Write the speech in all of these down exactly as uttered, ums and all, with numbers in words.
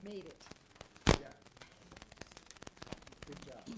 made it. Yeah. Good job.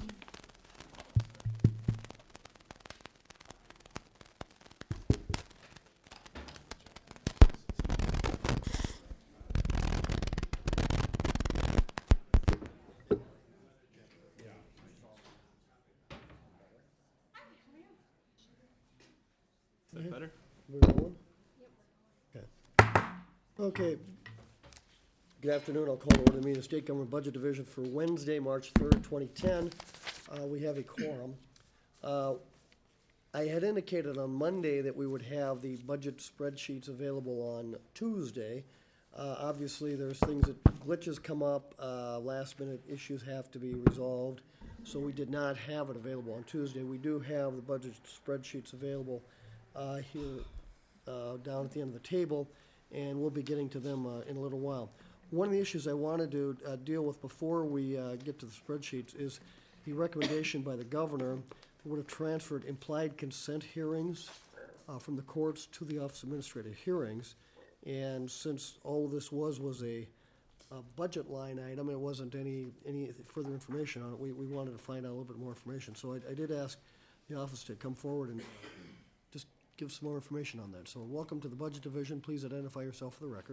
Is that better? We're rolling? Okay. Okay. Good afternoon. I'll call to order the meeting of the State Government Budget Division for Wednesday, March third, twenty ten. Uh, we have a quorum. Uh, I had indicated on Monday that we would have the budget spreadsheets available on Tuesday. Uh, obviously, there's things that glitches come up, uh, last minute issues have to be resolved, so we did not have it available on Tuesday. We do have the budget spreadsheets available uh, here uh, down at the end of the table, and we'll be getting to them uh, in a little while. One of the issues I wanted to uh, deal with before we uh, get to the spreadsheets is the recommendation by the governor that would have transferred implied consent hearings uh, from the courts to the Office of Administrative Hearings. And since all this was was a, a budget line item, it wasn't any any further information on it, we, we wanted to find out a little bit more information. So I, I did ask the office to come forward and just give some more information on that. So welcome to the Budget Division. Please identify yourself for the record.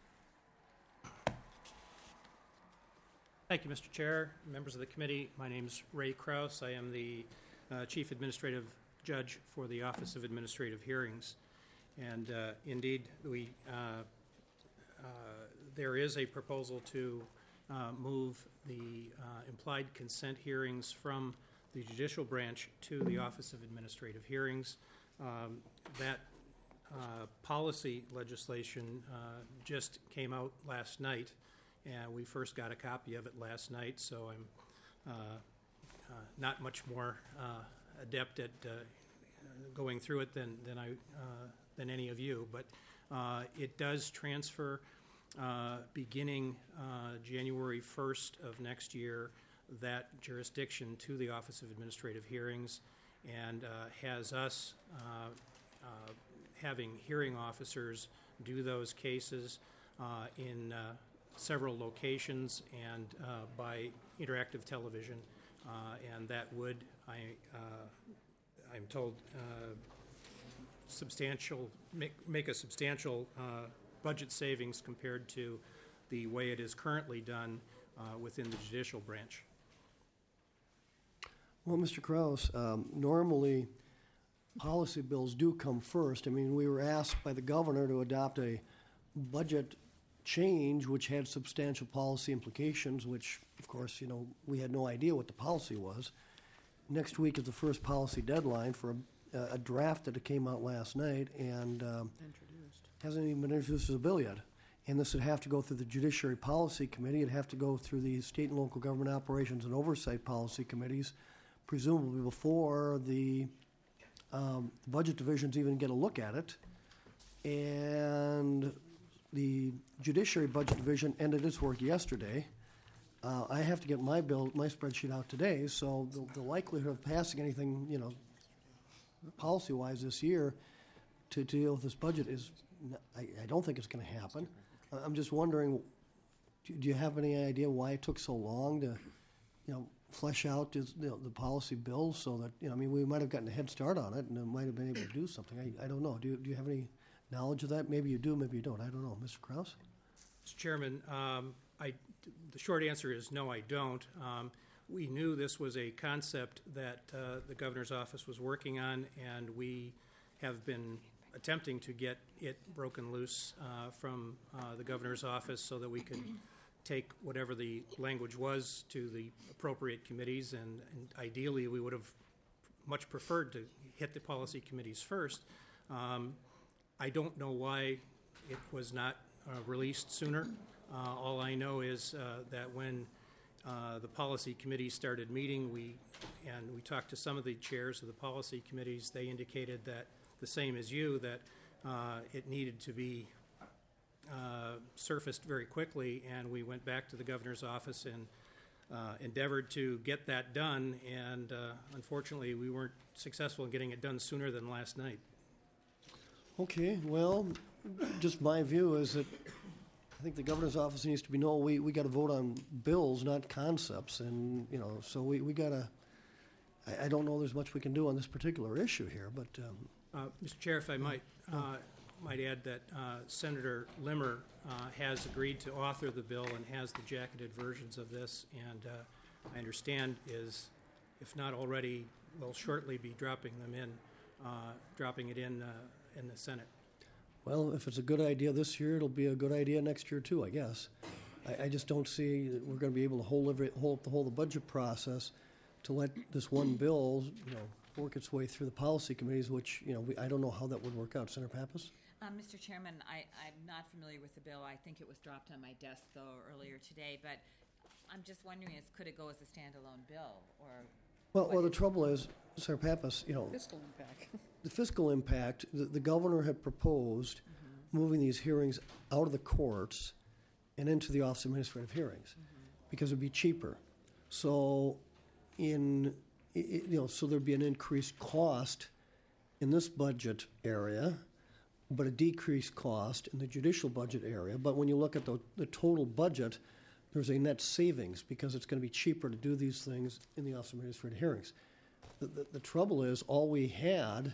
Thank you, Mister Chair, members of the committee. My name is Ray Kraus. I am the uh, Chief Administrative Judge for the Office of Administrative Hearings. And uh, indeed, we uh, uh, there is a proposal to uh, move the uh, implied consent hearings from the judicial branch to the Office of Administrative Hearings. Um, that uh, policy legislation uh, just came out last night, and we first got a copy of it last night, so I'm uh, uh, not much more uh, adept at uh, going through it than, than I uh, than any of you, but uh, it does transfer uh, beginning uh, January first of next year that jurisdiction to the Office of Administrative Hearings, and uh, has us uh, uh, having hearing officers do those cases uh, in uh, several locations and uh, by interactive television, uh, and that would, I, uh, I'm told, uh, substantial make, make a substantial uh, budget savings compared to the way it is currently done uh, within the judicial branch. Well, Mister Kraus, um, normally policy bills do come first. I mean, we were asked by the governor to adopt a budget change which had substantial policy implications, which, of course, you know, we had no idea what the policy was. Next week is the first policy deadline for a a draft that came out last night, and um, hasn't even been introduced as a bill yet. And this would have to go through the Judiciary Policy Committee. It'd have to go through the State and Local Government Operations and Oversight Policy Committees, presumably before the, um, the Budget Divisions even get a look at it. And the Judiciary Budget Division ended its work yesterday. Uh, I have to get my bill, my spreadsheet out today, so the, the likelihood of passing anything, you know, policy-wise this year to, to deal with this budget is, I, I don't think it's going to happen. I- I'm just wondering, do, do you have any idea why it took so long to, you know, flesh out this, you know, the policy bill so that, you know, I mean, we might have gotten a head start on it and it might have been able to do something. I, I don't know. Do you, do you have any knowledge of that? Maybe you do, maybe you don't. I don't know. Mister Kraus? Mister Chairman, um, I, the short answer is no, I don't. Um, We knew this was a concept that uh, the governor's office was working on, and we have been attempting to get it broken loose uh, from uh, the governor's office so that we could take whatever the language was to the appropriate committees, and, and ideally we would have much preferred to hit the policy committees first. Um, I don't know why it was not uh, released sooner. Uh, all I know is uh, that when Uh, the policy committee started meeting, we and we talked to some of the chairs of the policy committees. They indicated that the same as you, that uh, it needed to be uh, surfaced very quickly, and we went back to the governor's office and uh, endeavored to get that done, and uh, unfortunately we weren't successful in getting it done sooner than last night. Okay, well, just my view is that think the governor's office needs to be, no, we, we gotta vote on bills, not concepts, and, you know, so we, we gotta, I, I don't know there's much we can do on this particular issue here, but, um, Uh, Mister Chair, if I might, uh, might add that uh, Senator Limmer uh, has agreed to author the bill and has the jacketed versions of this, and uh, I understand is, if not already, will shortly be dropping them in, uh, dropping it in, uh, in the Senate. well, if it's a good idea this year, it'll be a good idea next year too, I guess. I, I just don't see that we're gonna be able to hold every, hold, the whole the budget process to let this one bill, you know, work its way through the policy committees, which, you know, we, I don't know how that would work out. Senator Pappas? Um, Mister Chairman, I, I'm not familiar with the bill. I think it was dropped on my desk, though, earlier today, but I'm just wondering, is, could it go as a standalone bill, or? Well, well, the what is- trouble is, Senator Pappas, you know, Fiscal impact. the fiscal impact, the, the governor had proposed moving these hearings out of the courts and into the Office of Administrative Hearings, because it'd be cheaper. So in, i- i- you know, so there'd be an increased cost in this budget area, but a decreased cost in the judicial budget area. But when you look at the, the total budget, there's a net savings, because it's gonna be cheaper to do these things in the Office of Administrative Hearings. The, the, the trouble is, all we had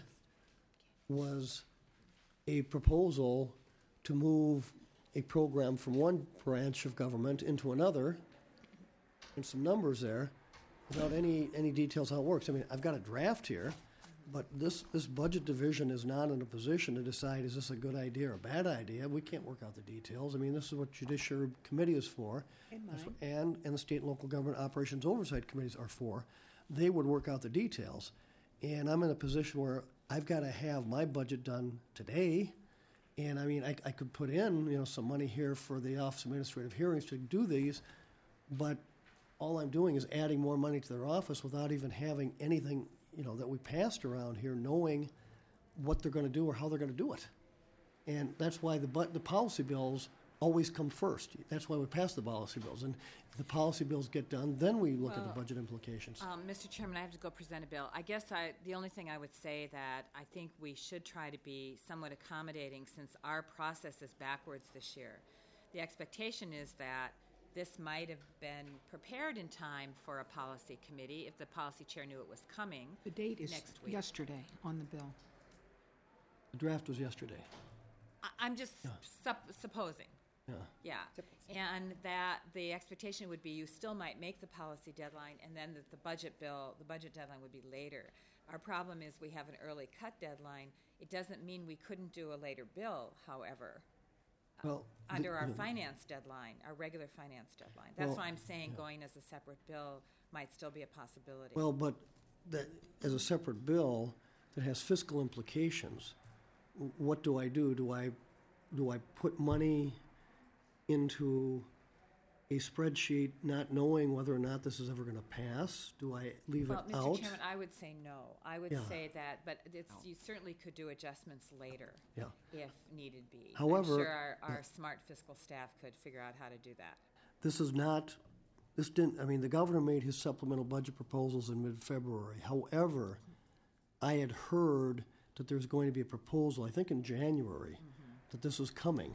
was a proposal to move a program from one branch of government into another, and some numbers there, without any, any details how it works. I mean, I've got a draft here, but this, this budget division is not in a position to decide, is this a good idea or a bad idea? We can't work out the details. I mean, this is what Judiciary Committee is for. And That's mine. what- And, and the State and Local Government Operations Oversight Committees are for. They would work out the details. And I'm in a position where I've got to have my budget done today. And I mean, I, I could put in, you know, some money here for the Office of Administrative Hearings to do these, but all I'm doing is adding more money to their office without even having anything, you know, that we passed around here, knowing what they're going to do or how they're going to do it. And that's why the bu- the policy bills always come first. That's why we pass the policy bills. And if the policy bills get done, then we look at the Well, budget implications. Um, Mister Chairman, I have to go present a bill. I guess I, the only thing I would say that I think we should try to be somewhat accommodating, since our process is backwards this year. The expectation is that this might have been prepared in time for a policy committee if the policy chair knew it was coming. The date is Next week. yesterday on the bill. The draft was yesterday. I, I'm just sup- supposing. Yeah. Yeah, and that the expectation would be you still might make the policy deadline, and then that the budget bill, the budget deadline would be later. Our problem is we have an early cut deadline. It doesn't mean we couldn't do a later bill, however, Well, the- under our the- finance deadline, our regular finance deadline. That's Well, why I'm saying going as a separate bill might still be a possibility. Well, but that, as a separate bill that has fiscal implications, w- what do I do? Do I, do I put money into a spreadsheet not knowing whether or not this is ever gonna pass? Do I leave it Well, Mister out? Chairman, I would say no. I would Yeah. say that, but it's, you certainly could do adjustments later Yeah. if needed be. However- I'm sure our, our smart fiscal staff could figure out how to do that. This is not, this didn't, I mean, the governor made his supplemental budget proposals in mid-February. However, I had heard that there's going to be a proposal, I think in January, that this was coming.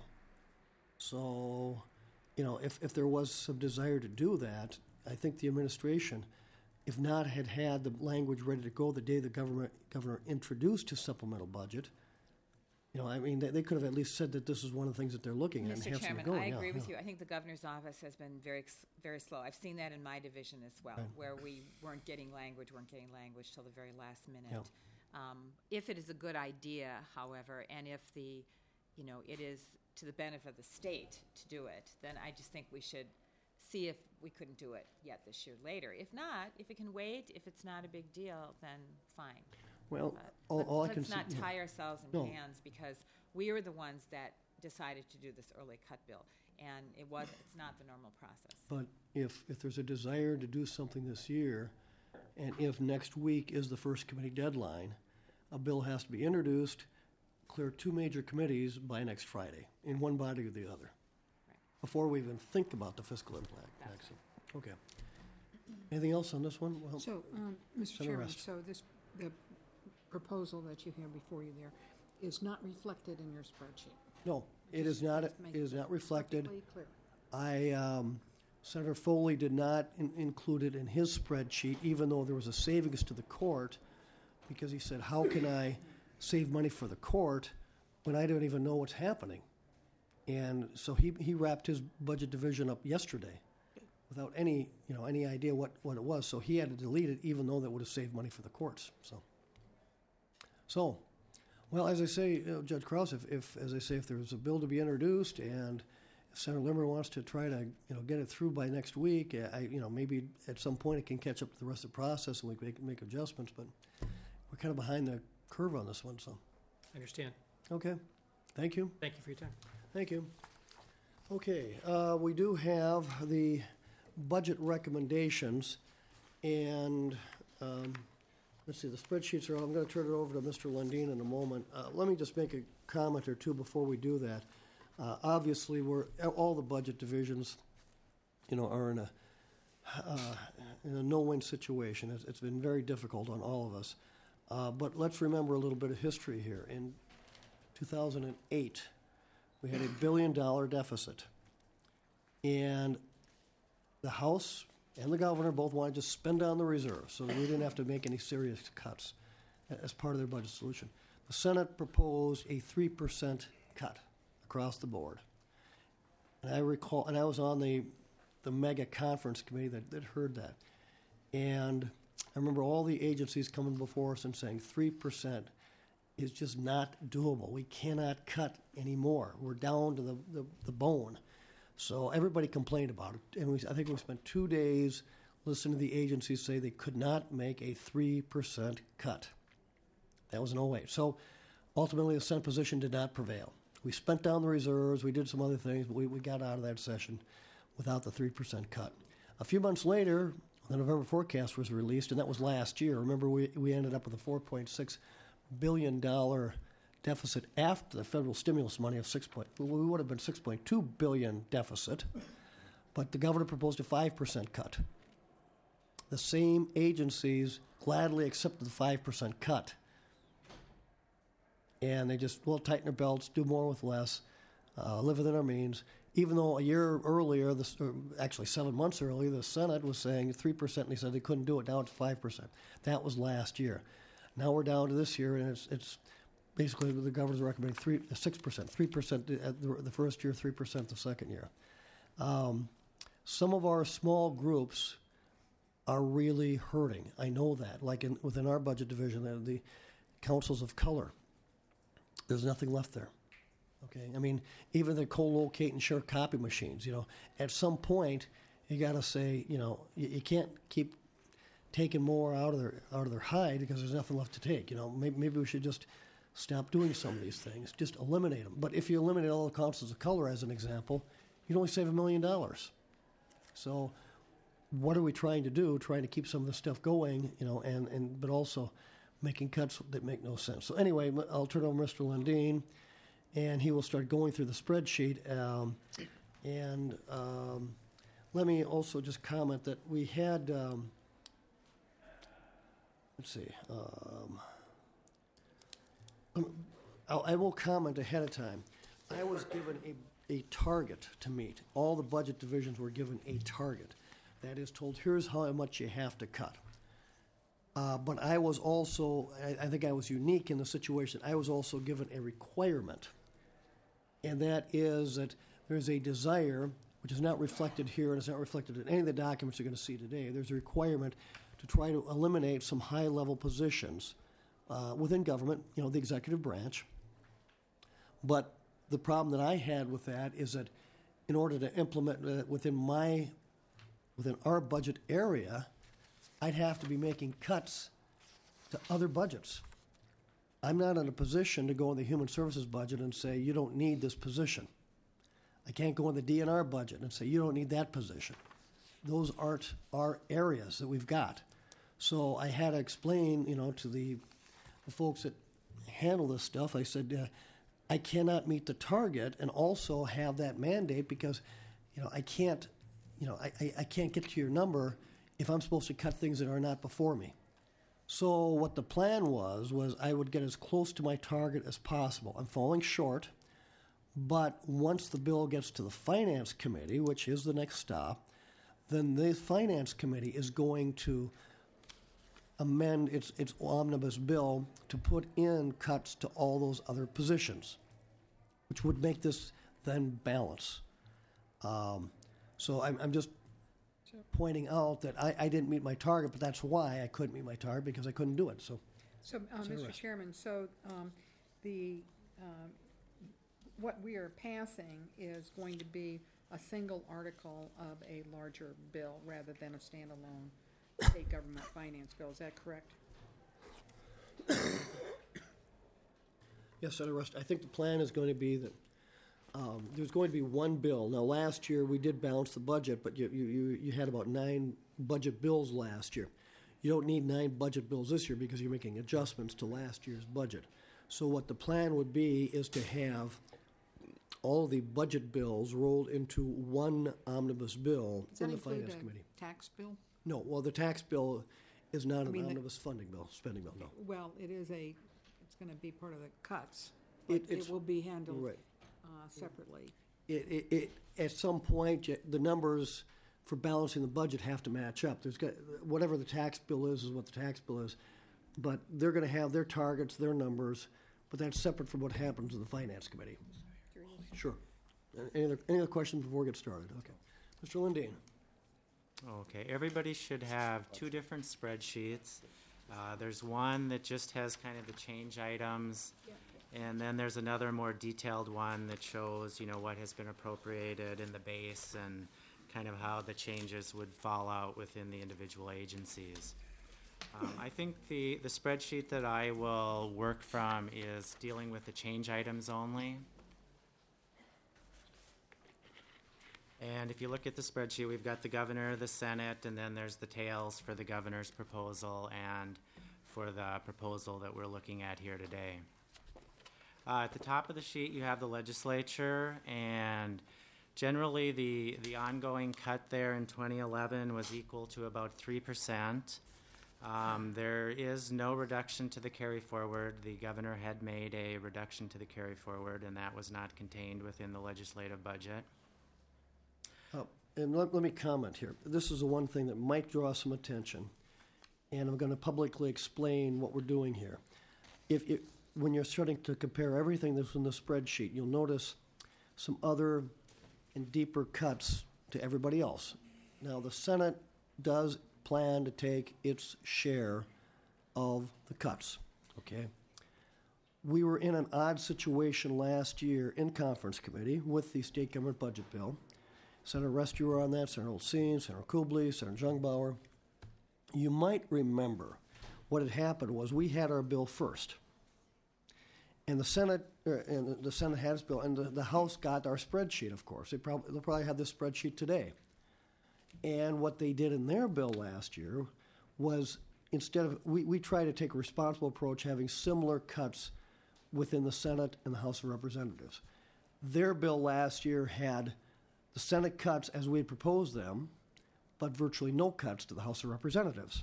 So, you know, if, if there was some desire to do that, I think the administration, if not had had the language ready to go the day the government, governor introduced his supplemental budget, you know, I mean, they, they could have at least said that this is one of the things that they're looking at and Mister have some Chairman, going. I Yeah, agree with yeah. you. I think the governor's office has been very, ex- very slow. I've seen that in my division as well, Right. where we weren't getting language, weren't getting language till the very last minute. Yeah. Um, If it is a good idea, however, and if the, you know, it is to the benefit of the state to do it, then I just think we should see if we couldn't do it yet this year later. If not, if it can wait, if it's not a big deal, then fine. Well, But all, let's- all I can Let's see. not yeah. tie ourselves in No. hands, because we are the ones that decided to do this early cut bill, and it was, it's not the normal process. But if, if there's a desire to do something this year, and if next week is the first committee deadline, a bill has to be introduced, clear two major committees by next Friday, in one body or the other, Right. before we even think about the fiscal impact. That's Excellent. Okay. Anything else on this one? Well, So, um, Mister Senator Chairman, Rest. so this, the proposal that you have before you there is not reflected in your spreadsheet. no, It is not, it Just make is not reflected. perfectly clear. I, um, Senator Foley did not in- include it in his spreadsheet, even though there was a savings to the court, because he said, how can I save money for the court when I don't even know what's happening? And so he, he wrapped his budget division up yesterday without any, you know, any idea what, what it was. So he had to delete it, even though that would have saved money for the courts, so. So, well, as I say, you know, Judge Krause, if, if, as I say, if there's a bill to be introduced and if Senator Limmer wants to try to, you know, get it through by next week, I, you know, maybe at some point it can catch up to the rest of the process and we can make, make adjustments, but we're kind of behind the curve on this one, so. I understand. Okay, thank you. Thank you for your time. Thank you. Okay, uh, we do have the budget recommendations, and, um, let's see, the spreadsheets are, I'm gonna turn it over to Mister Lundin in a moment. Uh, let me just make a comment or two before we do that. Uh, obviously, we're, all the budget divisions, you know, are in a, uh, in a no-win situation. It's, it's been very difficult on all of us. Uh, but let's remember a little bit of history here. In two thousand eight, we had a billion-dollar deficit. And the House and the governor both wanted to spend down the reserve, so we didn't have to make any serious cuts as part of their budget solution. The Senate proposed a three percent cut across the board. And I recall, and I was on the, the mega conference committee that, that heard that. And I remember all the agencies coming before us and saying three percent is just not doable. We cannot cut anymore. We're down to the, the, the bone. So everybody complained about it. And we, I think we spent two days listening to the agencies say they could not make a three percent cut. That was in oh eight. So ultimately the Senate position did not prevail. We spent down the reserves, we did some other things, but we, we got out of that session without the three percent cut. A few months later, the November forecast was released, and that was last year. Remember, we, we ended up with a four point six billion dollars deficit after the federal stimulus money of six point, we would have been six point two billion dollars deficit, but the governor proposed a five percent cut. The same agencies gladly accepted the five percent cut. And they just, well, tighten their belts, do more with less, uh, live within our means. Even though a year earlier, this, or actually seven months earlier, the Senate was saying three percent, and they said they couldn't do it. Now it's five percent. That was last year. Now we're down to this year, and it's it's basically the governor's recommending three, six percent, three percent at the, the first year, three percent the second year. Um, some of our small groups are really hurting. I know that. Like in, within our budget division, the, the councils of color, there's nothing left there. Okay, I mean, even the co-locate and share copy machines, you know, at some point, you got to say, you know, you, you can't keep taking more out of their out of their hide because there's nothing left to take. You know, maybe, maybe we should just stop doing some of these things, just eliminate them. But if you eliminate all the councils of color, as an example, you'd only save a million dollars. So, what are we trying to do? Trying to keep some of this stuff going, you know, and, and but also making cuts that make no sense. So anyway, I'll turn it over to Mister Lundin, and he will start going through the spreadsheet. Um, and um, let me also just comment that we had, um, let's see, um, I'll, I will comment ahead of time. I was given a, a target to meet. All the budget divisions were given a target. That is told, here's how much you have to cut. Uh, but I was also, I, I think I was unique in the situation, I was also given a requirement. And that is that there's a desire, which is not reflected here and it's not reflected in any of the documents you're going to see today. There's a requirement to try to eliminate some high-level positions uh, within government, you know, the executive branch. But the problem that I had with that is that in order to implement uh, within my, within our budget area, I'd have to be making cuts to other budgets. I'm not in a position to go in the human services budget and say, you don't need this position. I can't go in the D N R budget and say, you don't need that position. Those aren't our areas that we've got. So I had to explain, you know, to the, the folks that handle this stuff, I said, uh, I cannot meet the target and also have that mandate because, you know, I can't, you know, I, I, I can't get to your number if I'm supposed to cut things that are not before me. So what the plan was, was I would get as close to my target as possible. I'm falling short, But once the bill gets to the Finance Committee, which is the next stop, then the Finance Committee is going to amend its, its omnibus bill to put in cuts to all those other positions, which would make this then balance. Um, so I'm, I'm just pointing out that I, I didn't meet my target, but that's why I couldn't meet my target, because I couldn't do it, so. So, uh, Senator Mister Rush. Chairman, so um, the, um, what we are passing is going to be a single article of a larger bill rather than a standalone state government finance bill. Is that correct? Yes, Senator Rust, I think the plan is going to be that um, there's going to be one bill. Now, last year, we did balance the budget, but you, you, you you had about nine budget bills last year. You don't need nine budget bills this year because you're making adjustments to last year's budget. So what the plan would be is to have all the budget bills rolled into one omnibus bill Does that in the include Finance a Committee. tax bill? No, well, the tax bill is not an mean, the- omnibus funding bill, spending bill, no. Well, it is a, it's going to be part of the cuts. It- but it's- It will be handled Right. uh, separately. It, it, it, at some point, y- the numbers for balancing the budget have to match up. There's got, whatever the tax bill is, is what the tax bill is. But they're gonna have their targets, their numbers, but that's separate from what happens in the Finance Committee. Sure. Uh, Any other, any other questions before we get started? Okay. Mister Lundin? Okay, everybody should have two different spreadsheets. Uh, there's one that just has kind of the change items, and then there's another more detailed one that shows, you know, what has been appropriated in the base and kind of how the changes would fall out within the individual agencies. Um, I think the, the spreadsheet that I will work from is dealing with the change items only. And if you look at the spreadsheet, we've got the governor, the Senate, and then there's the tails for the governor's proposal and for the proposal that we're looking at here today. Uh, at the top of the sheet, you have the legislature, and generally the, the ongoing cut there in twenty eleven was equal to about three percent. Um, there is no reduction to the carry forward. The governor had made a reduction to the carry forward, and that was not contained within the legislative budget. Uh, And let, let me comment here. This is the one thing that might draw some attention, and I'm gonna publicly explain what we're doing here. If, if, when you're starting to compare everything that's in the spreadsheet, you'll notice some other and deeper cuts to everybody else. Now, the Senate does plan to take its share of the cuts, okay? We were in an odd situation last year in conference committee with the state government budget bill. Senator Rest, you were on that, Senator Olseen, Senator Kubley, Senator Jungbauer. You might remember what had happened was we had our bill first. And the Senate, er, and the Senate had its bill, and the, the House got our spreadsheet, of course. They probably, they'll probably have this spreadsheet today. And what they did in their bill last year was instead of, we, we try to take a responsible approach having similar cuts within the Senate and the House of Representatives. Their bill last year had the Senate cuts as we had proposed them, but virtually no cuts to the House of Representatives.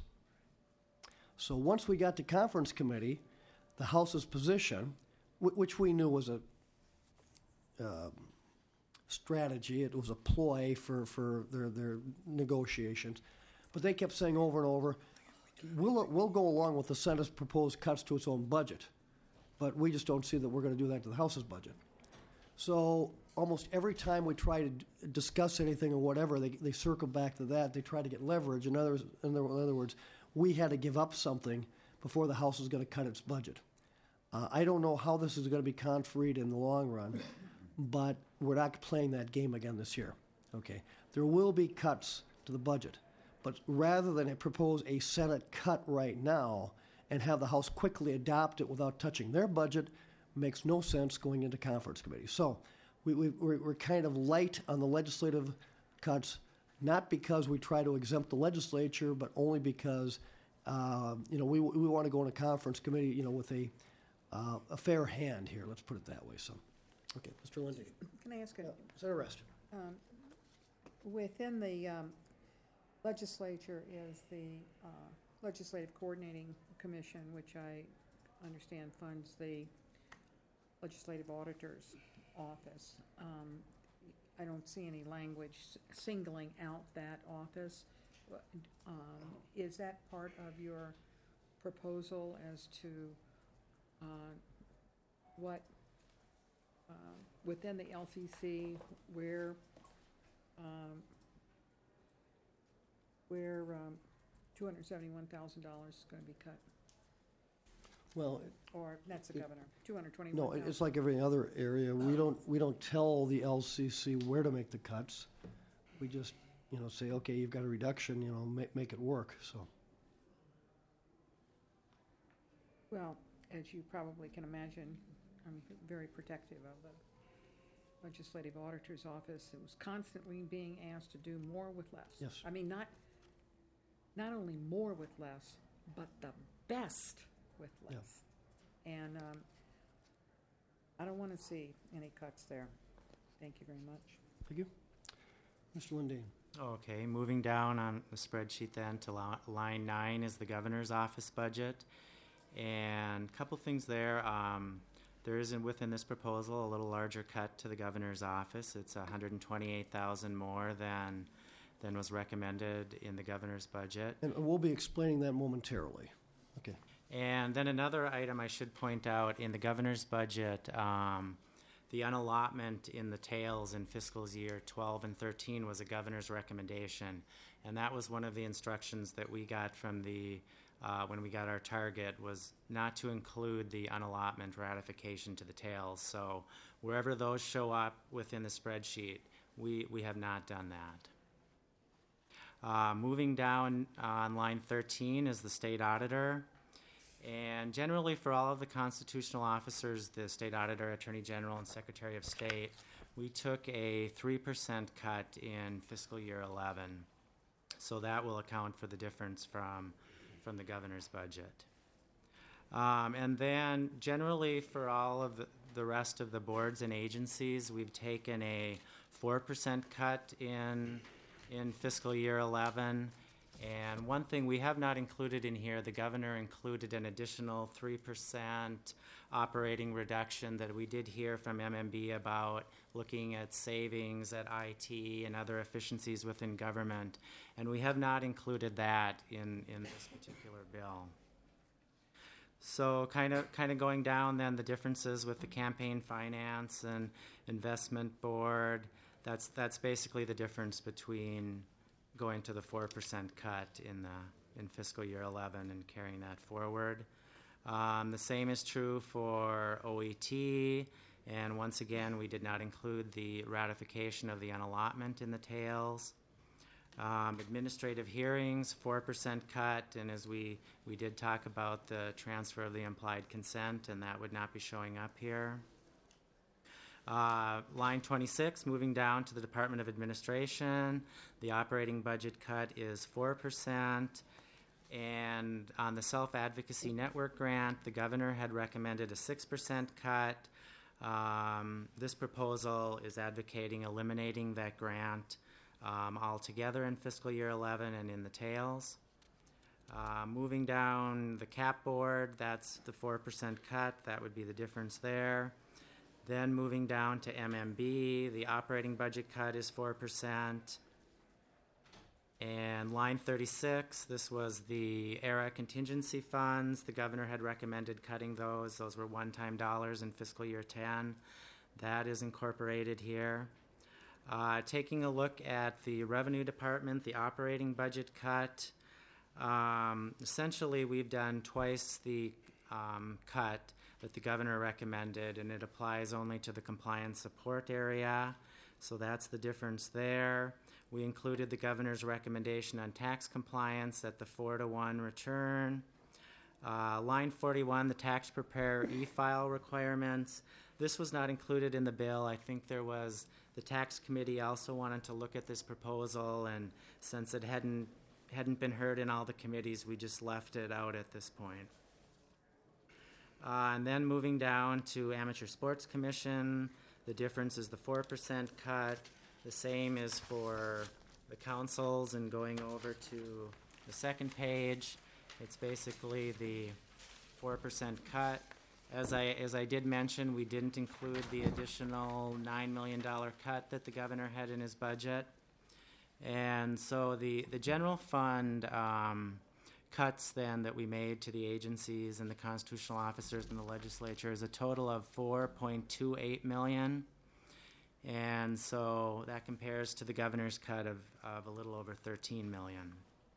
So once we got to conference committee, the House's position, wh- which we knew was a uh, strategy, it was a ploy for, for their, their negotiations, but they kept saying over and over, we'll, we'll go along with the Senate's proposed cuts to its own budget, but we just don't see that we're going to do that to the House's budget. So almost every time we try to d- discuss anything or whatever, they, they circle back to that. They try to get leverage. In other, in other words, we had to give up something before the House was going to cut its budget. Uh, I don't know how this is going to be confreed in the long run, but we're not playing that game again this year. Okay, there will be cuts to the budget, but rather than propose a Senate cut right now and have the House quickly adopt it without touching their budget, makes no sense going into conference committee. So we, we, we're, we're kind of light on the legislative cuts, not because we try to exempt the legislature, but only because, uh, you know, we, we want to go into conference committee, you know, with a, uh, a fair hand here. Let's put it that way. So, okay, Mister Lindsay. Can I ask a, Uh, Senator Rest. um, within the um, legislature is the uh, Legislative Coordinating Commission, which I understand funds the legislative auditors. office. Um, I don't see any language s- singling out that office. What, Um, is that part of your proposal as to, uh, what, uh, within the L C C, where, um, where, um, two hundred seventy-one thousand dollars is gonna be cut? Well, Or, that's the It- governor, two hundred twenty-one no, thousand. it- it's like every other area. We don't, we don't tell the L C C where to make the cuts. We just, you know, say, okay, you've got a reduction, you know, make, make it work, so. Well, as you probably can imagine, I'm very protective of the legislative auditor's office that was constantly being asked to do more with less. Yes. I mean, not, not only more with less, but the best with Yeah. less. And um, I don't want to see any cuts there. Thank you very much. Thank you. Mister Lundin. Okay, moving down on the spreadsheet then to li- line nine is the governor's office budget. And a couple things there. Um, there is in, within this proposal a little larger cut to the governor's office. It's one hundred twenty-eight thousand more than than was recommended in the governor's budget. And we'll be explaining that momentarily. Okay. And then another item I should point out in the governor's budget, um, the unallotment in the tails in fiscal year twelve and thirteen was a governor's recommendation. And that was one of the instructions that we got from the, uh, when we got our target, was not to include the unallotment ratification to the tails. So wherever those show up within the spreadsheet, we, we have not done that. Uh, moving down on line thirteen is the state auditor. And generally, for all of the constitutional officers, the state auditor, attorney general, and secretary of state, we took a three percent cut in fiscal year eleven. So that will account for the difference from, from the governor's budget. Um, and then generally, for all of the, the rest of the boards and agencies, we've taken a four percent cut in, in fiscal year eleven. And one thing we have not included in here, the governor included an additional three percent operating reduction that we did hear from M M B about, looking at savings at I T and other efficiencies within government. And we have not included that in, in this particular bill. So kind of kind of going down then, the differences with the campaign finance and investment board, that's that's basically the difference between going to the four percent cut in the in fiscal year eleven and carrying that forward. Um, the same is true for O E T, and once again, we did not include the ratification of the unallotment in the tails. Um, administrative hearings, four percent cut, and as we, we did talk about the transfer of the implied consent, and that would not be showing up here. Uh, line twenty-six, moving down to the Department of Administration, the operating budget cut is four percent. And on the Self-Advocacy Network grant, the governor had recommended a six percent cut. Um, this proposal is advocating eliminating that grant um, altogether in fiscal year eleven and in the tails. Uh, moving down the cap board, that's the four percent cut. That would be the difference there. Then moving down to M M B, the operating budget cut is four percent. And line thirty-six, this was the E R A contingency funds. The governor had recommended cutting those. Those were one-time dollars in fiscal year ten. That is incorporated here. Uh, taking a look at the revenue department, the operating budget cut, um, essentially we've done twice the um, cut that the governor recommended, and it applies only to the compliance support area. So that's the difference there. We included the governor's recommendation on tax compliance at the four to one return. Uh, line forty-one, the tax preparer e-file requirements. This was not included in the bill. I think there was, the tax committee also wanted to look at this proposal, and since it hadn't hadn't been heard in all the committees, we just left it out at this point. Uh, and then moving down to Amateur Sports Commission, the difference is the four percent cut. The same is for the councils, and going over to the second page, it's basically the four percent cut. As I, as I did mention, we didn't include the additional nine million dollar cut that the governor had in his budget. And so the, the general fund um, cuts then that we made to the agencies and the constitutional officers in the legislature is a total of four point two eight million. And so that compares to the governor's cut of, of a little over thirteen million.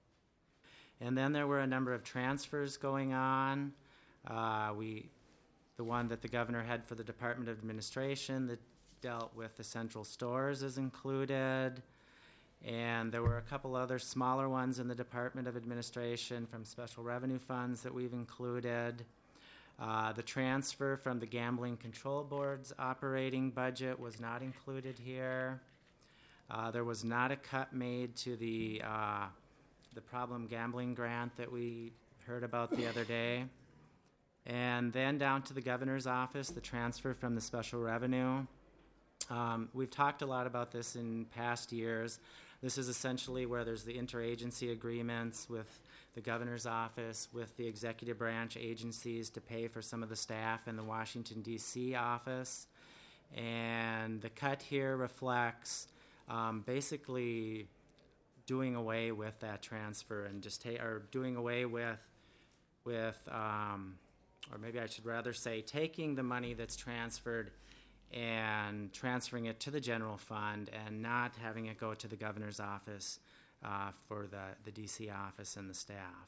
And then there were a number of transfers going on. Uh, we, the one that the governor had for the Department of Administration that dealt with the central stores is included. And there were a couple other smaller ones in the Department of Administration from special revenue funds that we've included. Uh, the transfer from the Gambling Control Board's operating budget was not included here. Uh, there was not a cut made to the uh, the problem gambling grant that we heard about the other day. And then down to the governor's office, the transfer from the special revenue. Um, we've talked a lot about this in past years. This is essentially where there's the interagency agreements with the governor's office, with the executive branch agencies to pay for some of the staff in the Washington, D C office. And the cut here reflects um, basically doing away with that transfer and just ta- or doing away with, with um, or maybe I should rather say taking the money that's transferred and transferring it to the general fund and not having it go to the governor's office uh, for the, the D C office and the staff.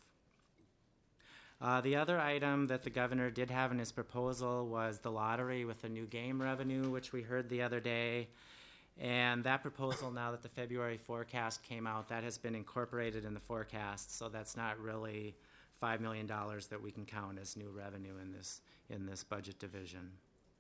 Uh, the other item that the governor did have in his proposal was the lottery with the new game revenue, which we heard the other day. And that proposal, now that the February forecast came out, that has been incorporated in the forecast, so that's not really five million dollars that we can count as new revenue in this, in this budget division.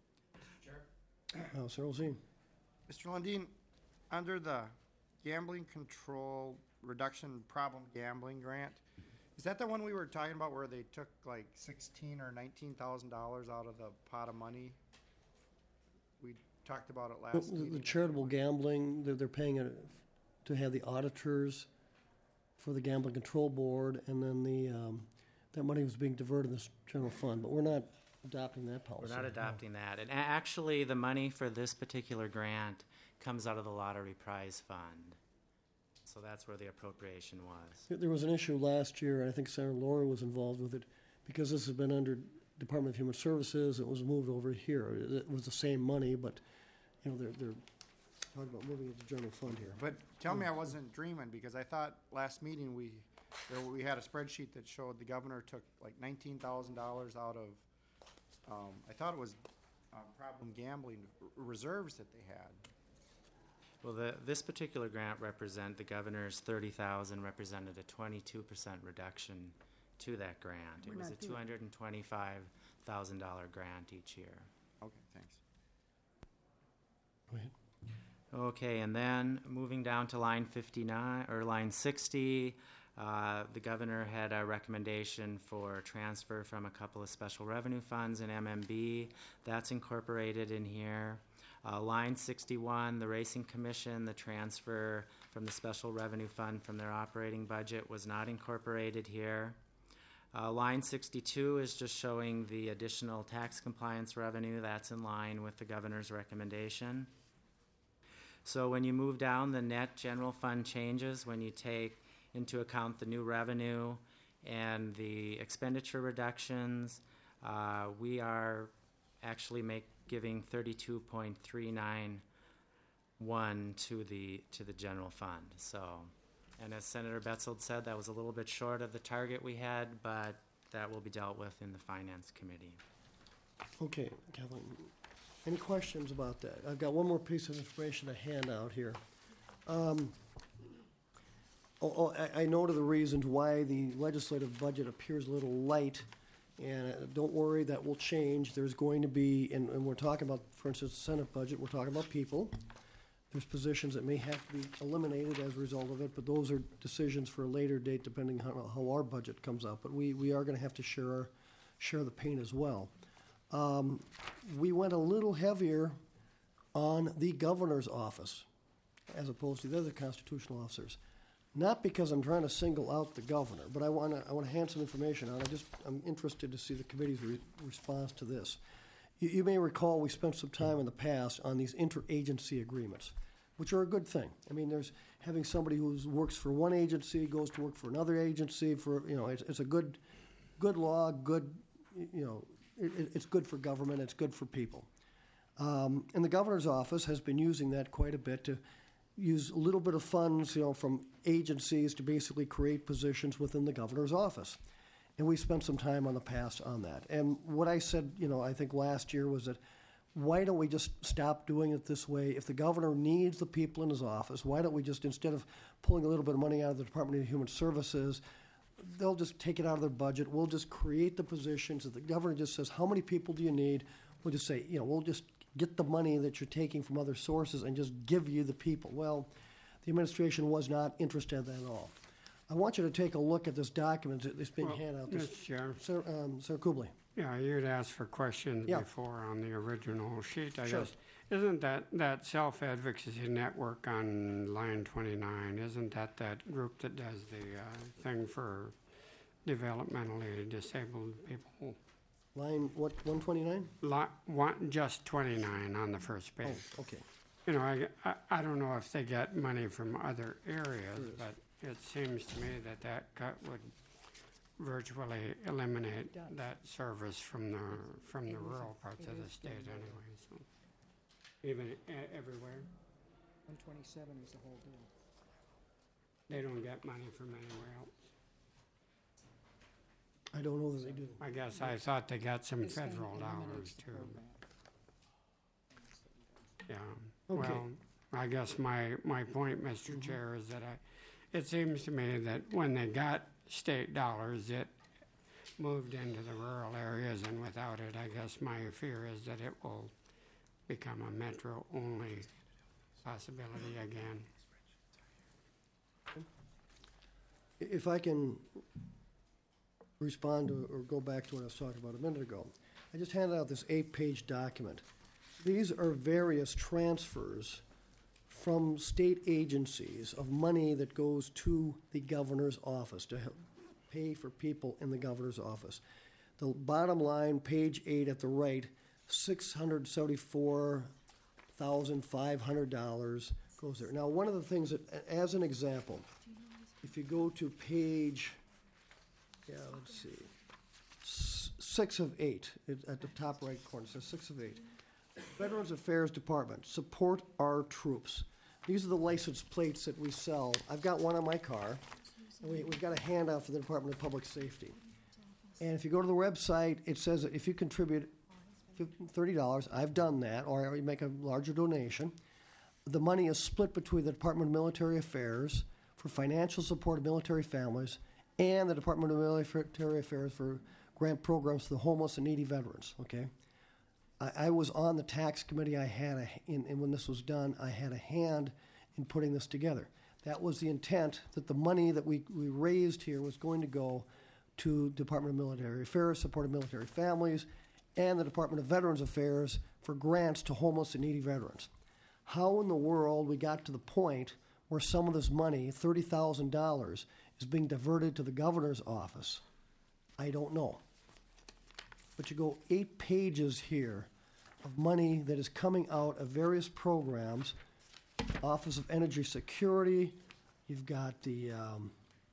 House Earlsine. Mister Lundin, under the gambling control reduction problem gambling grant, is that the one we were talking about where they took like sixteen or nineteen thousand dollars out of the pot of money? We talked about it last The- meeting. The charitable gambling, they're, they're paying it to have the auditors for the Gambling Control Board, and then the, um, that money was being diverted to this general fund, but we're not adopting that policy. We're not adopting that. And a- actually, the money for this particular grant comes out of the lottery prize fund. So that's where the appropriation was. There- There was an issue last year, and I think Senator Laurie was involved with it, because this has been under Department of Human Services, it was moved over here. It it was the same money, but, you know, they're, they're talking about moving it to general fund here. But tell me I wasn't dreaming, because I thought last meeting we, there, we had a spreadsheet that showed the governor took like nineteen thousand dollars out of, um, I thought it was, um, problem gambling r- reserves that they had. Well, the, this particular grant represent, the governor's thirty thousand represented a twenty-two percent reduction to that grant. We're It was a not doing- two hundred twenty-five thousand dollars grant each year. Okay, thanks. Go ahead. Okay, and then moving down to line fifty-nine, or line sixty, uh, the governor had a recommendation for transfer from a couple of special revenue funds in M M B. That's incorporated in here. Uh, line sixty-one, the Racing Commission, the transfer from the special revenue fund from their operating budget was not incorporated here. Uh, line sixty-two is just showing the additional tax compliance revenue. That's in line with the governor's recommendation. So when you move down the net general fund changes, when you take into account the new revenue and the expenditure reductions, uh, we are actually make, giving thirty-two point three nine one to the to the general fund. So, and as Senator Betzold said, that was a little bit short of the target we had, but that will be dealt with in the Finance Committee. Okay, Kathleen, any questions about that? I've got one more piece of information to hand out here. Um, oh, oh, I, I noted the reasons why the legislative budget appears a little light, and uh, don't worry, that will change. There's going to be, and, and we're talking about, for instance, the Senate budget, we're talking about people. There's positions that may have to be eliminated as a result of it, but those are decisions for a later date, depending on how, how our budget comes out. But we, we are gonna have to share, our- share the pain as well. Um, we went a little heavier on the governor's office as opposed to the other constitutional officers. not because I'm trying to single out the governor, but I want to, I want to hand some information out. I just, I'm interested to see the committee's re- response to this. You, you may recall we spent some time in the past on these interagency agreements, which are a good thing. I mean, there's having somebody who works for one agency, goes to work for another agency, for, you know, it's, it's a good, good law, good, you know, it, it's good for government, it's good for people. Um, and the governor's office has been using that quite a bit to use a little bit of funds, you know, from agencies to basically create positions within the governor's office. And we spent some time on the past on that. And what I said, you know, I think last year was that why don't we just stop doing it this way? If the governor needs the people in his office, why don't we just, instead of pulling a little bit of money out of the Department of Human Services, they'll just take it out of their budget. We'll just create the positions. If the governor just says, how many people do you need? We'll just say, you know, we'll just get the money that you're taking from other sources and just give you the people. Well, the administration was not interested in that at all. I want you to take a look at this document that's being Well, handed out. This, Mister Chair, Sir, um, Sir Kubley. yeah, you'd asked for questions Yeah. before on the original sheet, I Sure. guess. Isn't that, that self-advocacy network on line twenty-nine, isn't that that group that does the uh, thing for developmentally disabled people? Line, what, one twenty-nine? Li- one, just twenty-nine on the first Oh, page. okay. You know, I, I, I don't know if they get money from other areas, but it seems to me that that cut would virtually eliminate Does. that service from the, from the rural parts it of the is state doing anyway, so. Even e- everywhere, One twenty-seven is the whole deal. they don't get money from anywhere else. I don't know that they do. I guess I thought they got some This thing federal dollars eliminates the too, program. yeah. Okay. Well, I guess my, my point, Mister Mm-hmm. Chair, is that I, it seems to me that when they got state dollars, it moved into the rural areas, and without it, I guess my fear is that it will become a metro-only possibility again. If I can respond to, or go back to what I was talking about a minute ago, I just handed out this eight-page document. These are various transfers from state agencies of money that goes to the governor's office to help pay for people in the governor's office. The bottom line, page eight at the right, six hundred seventy-four thousand five hundred dollars goes there. Now, one of the things that, a- as an example, if you go to page, yeah, let's see, s- six of eight, it- at the top right corner, it says six of eight. Veterans Affairs Department, support our troops. These are the license plates that we sell. I've got one on my car, and we, we've got a handout for the Department of Public Safety. And if you go to the website, it says that if you contribute fif- thirty dollars, I've done that, or you make a larger donation, the money is split between the Department of Military Affairs for financial support of military families and the Department of Military Affairs for grant programs for the homeless and needy veterans, okay? I, I was on the tax committee. I had a, in, and when this was done, I had a hand in putting this together. That was the intent, that the money that we, we raised here was going to go to Department of Military Affairs, support of military families, and the Department of Veterans Affairs for grants to homeless and needy veterans. How in the world we got to the point where some of this money, thirty thousand dollars, is being diverted to the governor's office, I don't know. But you go eight pages here of money that is coming out of various programs, Office of Energy Security, you've got the um,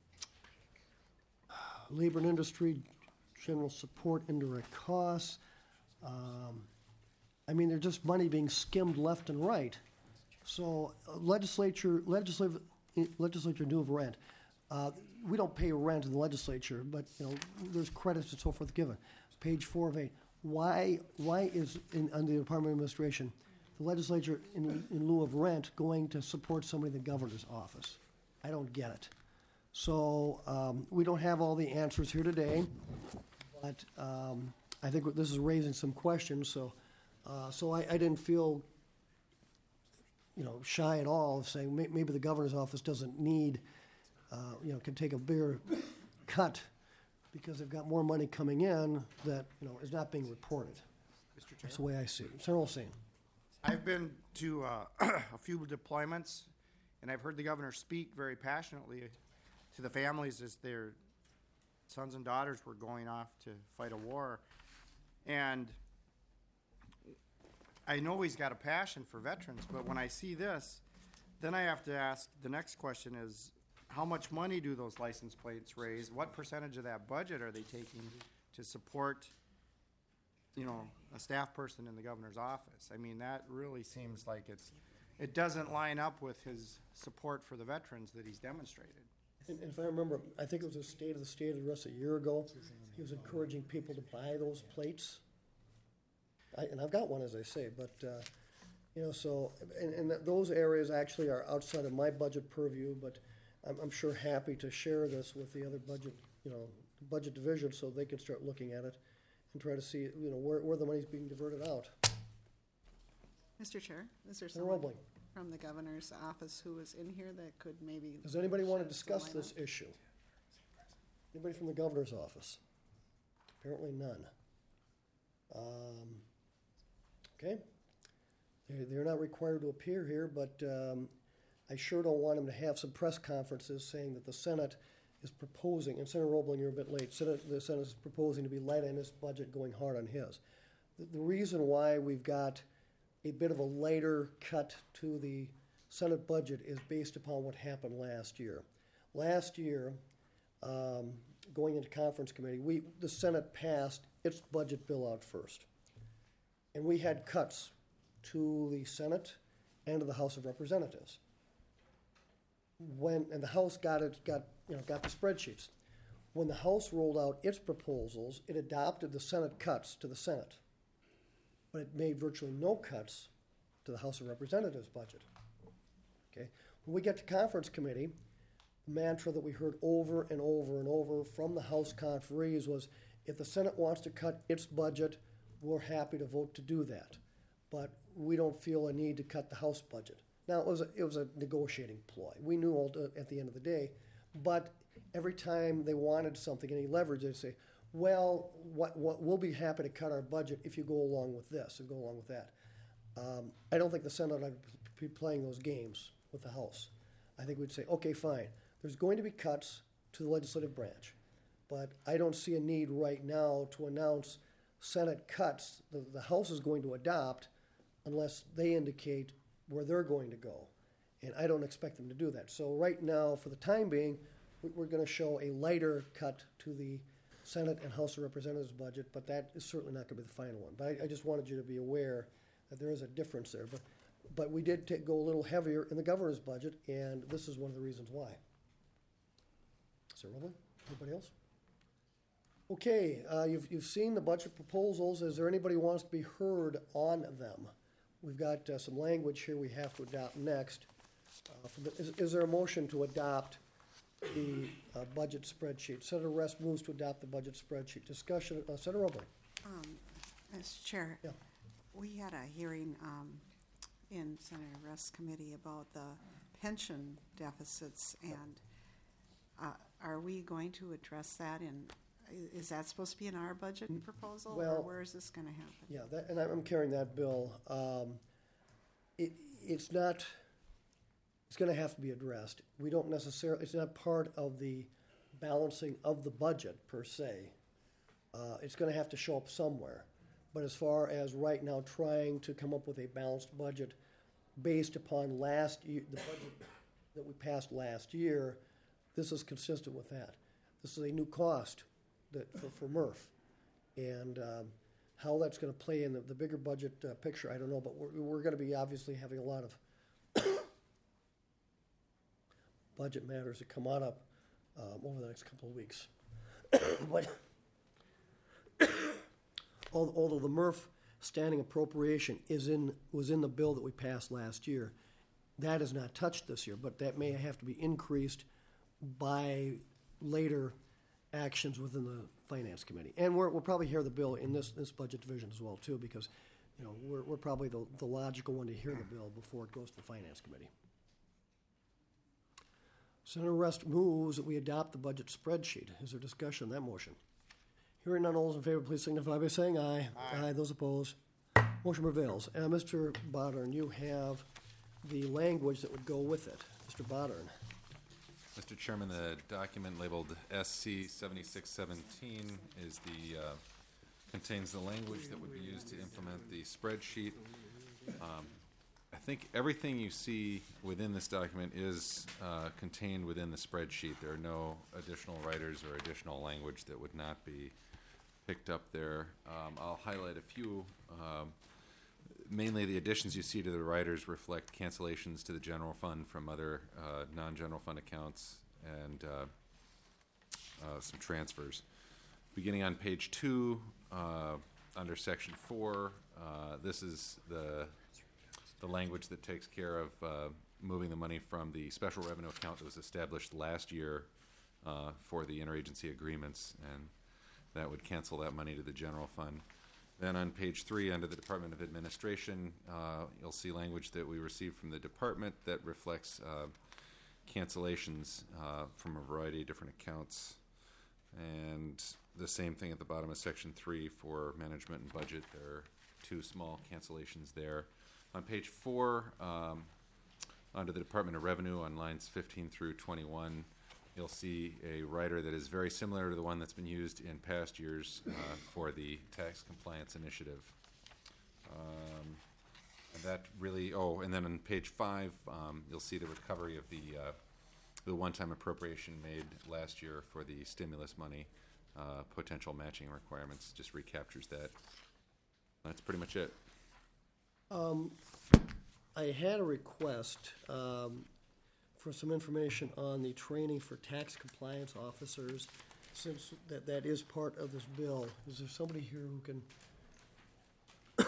Labor and Industry, General Support, Indirect Costs. Um, I mean, there's just money being skimmed left and right. So uh, legislature, legislative, legislature new of rent. Uh, we don't pay rent in the legislature, but you know, there's credits and so forth given. Page four of eight. Why, why is in, under the Department of Administration, the legislature in, in lieu of rent going to support somebody in the governor's office? I don't get it. So um, we don't have all the answers here today, but um, I think this is raising some questions. So, uh, so I, I didn't feel, you know, shy at all of saying may, maybe the governor's office doesn't need, uh, you know, can take a bigger cut because they've got more money coming in that, you know, is not being reported. Mister Chair? That's the way I see it. Senator Olsen. I've been to uh, a few deployments, And I've heard the governor speak very passionately to the families as their sons and daughters were going off to fight a war. And I know he's got a passion for veterans, but when I see this, then I have to ask, the next question is, how much money do those license plates raise? What percentage of that budget are they taking to support, you know, a staff person in the governor's office? I mean, that really seems like it's, it doesn't line up with his support for the veterans that he's demonstrated. And and if I remember, I think it was a State of the State address a year ago, he was encouraging people to buy those plates. I, and I've got one, as I say, but, uh, you know, so, and, and th- those areas actually are outside of my budget purview, but I'm, I'm sure happy to share this with the other budget, you know, budget division so they can start looking at it and try to see, you know, where, where the money's being diverted out. Mister Chair, is there Senator someone Roebling, from the governor's office who is in here that could maybe? does anybody want to shed discuss some light this issue? Anybody from the governor's office? Apparently none. Um, okay. They're, they're not required to appear here, but um, I sure don't want them to have some press conferences saying that the Senate is proposing, and Senator Roebling, you're a bit late, Senate, the Senate is proposing to be light on this budget, going hard on his. The, the reason why we've got a bit of a lighter cut to the Senate budget is based upon what happened last year. Last year, um, going into conference committee, we, the Senate passed its budget bill out first. And we had cuts to the Senate and to the House of Representatives. When, and the House got it, got, you know, got the spreadsheets. When the House rolled out its proposals, it adopted the Senate cuts to the Senate. But it made virtually no cuts to the House of Representatives budget. Okay? When we get to conference committee, the mantra that we heard over and over and over from the House conferees was, if the Senate wants to cut its budget, we're happy to vote to do that. But we don't feel a need to cut the House budget. Now, it was a, it was a negotiating ploy. We knew all the, at the end of the day, but every time they wanted something, any leverage, they'd say, well, what, what, we'll be happy to cut our budget if you go along with this and go along with that. Um, I don't think the Senate would be playing those games with the House. I think we'd say, okay, fine, there's going to be cuts to the legislative branch, but I don't see a need right now to announce Senate cuts that the House is going to adopt unless they indicate where they're going to go. And I don't expect them to do that. So right now, for the time being, we- we're going to show a lighter cut to the Senate and House of Representatives budget, but that is certainly not going to be the final one. But I, I just wanted you to be aware that there is a difference there. But, but we did take, go a little heavier in the governor's budget, and this is one of the reasons why. Sir Roebling, anybody else? Okay, uh, you've, you've seen the budget proposals. Is there anybody who wants to be heard on them? We've got uh, some language here we have to adopt next. Uh, for the, is, is there a motion to adopt the uh, budget spreadsheet? Senator Rest moves to adopt the budget spreadsheet. Discussion, uh, Senator Roebling. Um, Mister Chair, Yeah. we had a hearing um, in Senator Rest's committee about the pension deficits, and uh, are we going to address that in, i- is that supposed to be in our budget proposal, or well, where is this going to happen? Yeah, that, and I'm carrying that bill. Um, it, it's not, it's gonna have to be addressed. We don't necessarily, it's not part of the balancing of the budget per se. Uh, it's gonna have to show up somewhere. But as far as right now trying to come up with a balanced budget based upon last year, the budget that we passed last year, this is consistent with that. This is a new cost that, for, for Murph. And, um, how that's going to play in the, the bigger budget uh, picture, I don't know, but we're, we're going to be obviously having a lot of budget matters that come on up um, over the next couple of weeks. But al- although the Murph standing appropriation is in, was in the bill that we passed last year, that is not touched this year, but that may have to be increased by later actions within the Finance Committee. And we're, we'll probably hear the bill in this, this budget division as well, too, because, you know, we're, we're probably the, the logical one to hear the bill before it goes to the Finance Committee. Senator Rest moves that we adopt the budget spreadsheet. Is there discussion on that motion? Hearing none, all those in favor, please signify by saying aye. Aye. Those opposed? Motion prevails. Uh, Mister Bodern, you have the language that would go with it. Mister Bodern. Mister Chairman, the document labeled S C seventy-six seventeen is the, uh, contains the language that would be used to implement the spreadsheet. Um, I think everything you see within this document is uh, contained within the spreadsheet. There are no additional writers or additional language that would not be picked up there. Um, I'll highlight a few. Um, mainly the additions you see to the writers reflect cancellations to the general fund from other uh, non-general fund accounts and uh, uh, some transfers. Beginning on page two, uh, under section four, uh, this is the the language that takes care of uh, moving the money from the special revenue account that was established last year uh, for the interagency agreements, and that would cancel that money to the general fund. Then on page three, under the Department of Administration, uh, you'll see language that we received from the department that reflects uh, cancellations uh, from a variety of different accounts. And the same thing at the bottom of section three for management and budget. There are two small cancellations there. On page four, um, under the Department of Revenue, on lines fifteen through twenty-one, you'll see a rider that is very similar to the one that's been used in past years uh, for the tax compliance initiative. Um, and that really, oh, and then on page five, um, you'll see the recovery of the uh, the one-time appropriation made last year for the stimulus money, uh, potential matching requirements, just recaptures that. That's pretty much it. Um, I had a request um, for some information on the training for tax compliance officers, since that, that is part of this bill. Is there somebody here who can,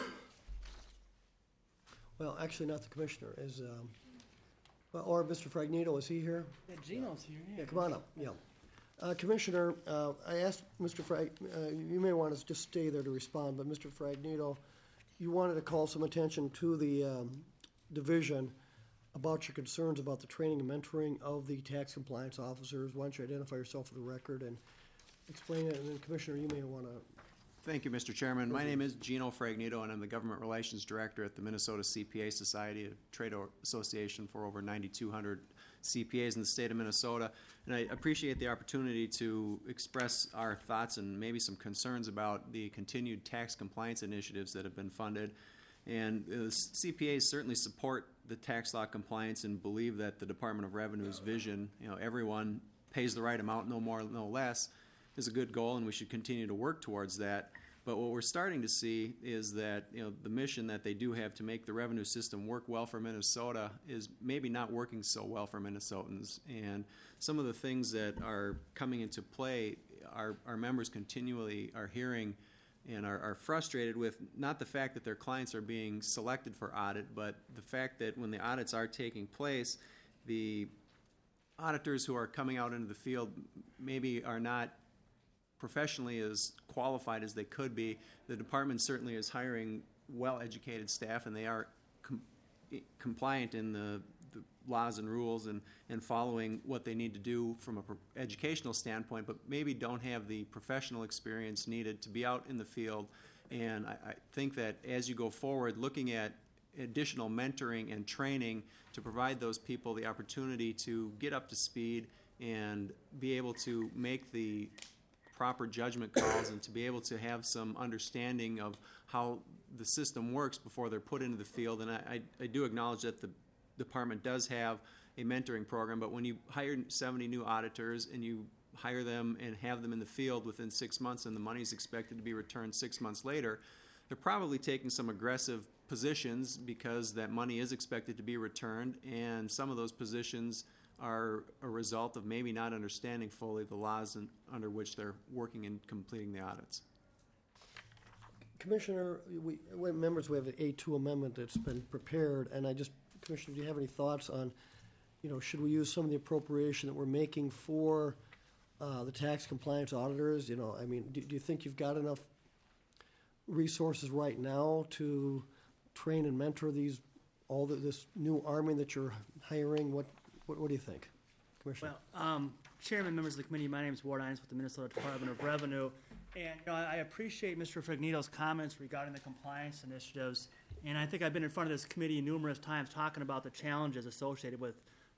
well, actually not the commissioner, is, um, well, or Mister Fragnito, is he here? Yeah, Gino's here, yeah. Yeah, come on up, yeah. Uh, Commissioner, uh, I asked Mister Frag, uh, you may want to just stay there to respond, but Mister Fragnito, you wanted to call some attention to the um, division about your concerns about the training and mentoring of the tax compliance officers. Why don't you identify yourself for the record and explain it, and then Commissioner, you may want to. Thank you, Mister Chairman. My name is Gino Fragnito, and I'm the Government Relations Director at the Minnesota C P A Society, a trade association for over ninety-two hundred C P As in the state of Minnesota. And I appreciate the opportunity to express our thoughts and maybe some concerns about the continued tax compliance initiatives that have been funded. And the C P As certainly support the tax law compliance and believe that the Department of Revenue's vision, you know, everyone pays the right amount, no more, no less, is a good goal, and we should continue to work towards that. But what we're starting to see is that, you know, the mission that they do have to make the revenue system work well for Minnesota is maybe not working so well for Minnesotans. And some of the things that are coming into play, our, our members continually are hearing and are, are frustrated with not the fact that their clients are being selected for audit, but the fact that when the audits are taking place, the auditors who are coming out into the field maybe are not professionally as qualified as they could be. The department certainly is hiring well-educated staff, and they are com- compliant in the, the laws and rules and, and following what they need to do from a pro- educational standpoint, but maybe don't have the professional experience needed to be out in the field. And I, I think that as you go forward, looking at additional mentoring and training to provide those people the opportunity to get up to speed and be able to make the proper judgment calls and to be able to have some understanding of how the system works before they're put into the field. And I, I, I do acknowledge that the department does have a mentoring program, but when you hire seventy new auditors and you hire them and have them in the field within six months and the money is expected to be returned six months later, they're probably taking some aggressive positions because that money is expected to be returned, and some of those positions are a result of maybe not understanding fully the laws in, under which they're working and completing the audits. Commissioner, we, we members, we have an A two amendment that's been prepared, and I just, Commissioner, do you have any thoughts on, you know, should we use some of the appropriation that we're making for uh, the tax compliance auditors? You know, I mean, do, do you think you've got enough resources right now to train and mentor these, all the, this new army that you're hiring? What What, what do you think, Commissioner? Well, um, Chairman, members of the committee, my name is Ward Ines with the Minnesota Department of Revenue. And you know, I, I appreciate Mister Fragnito's comments regarding the compliance initiatives. And I think I've been in front of this committee numerous times talking about the challenges associated with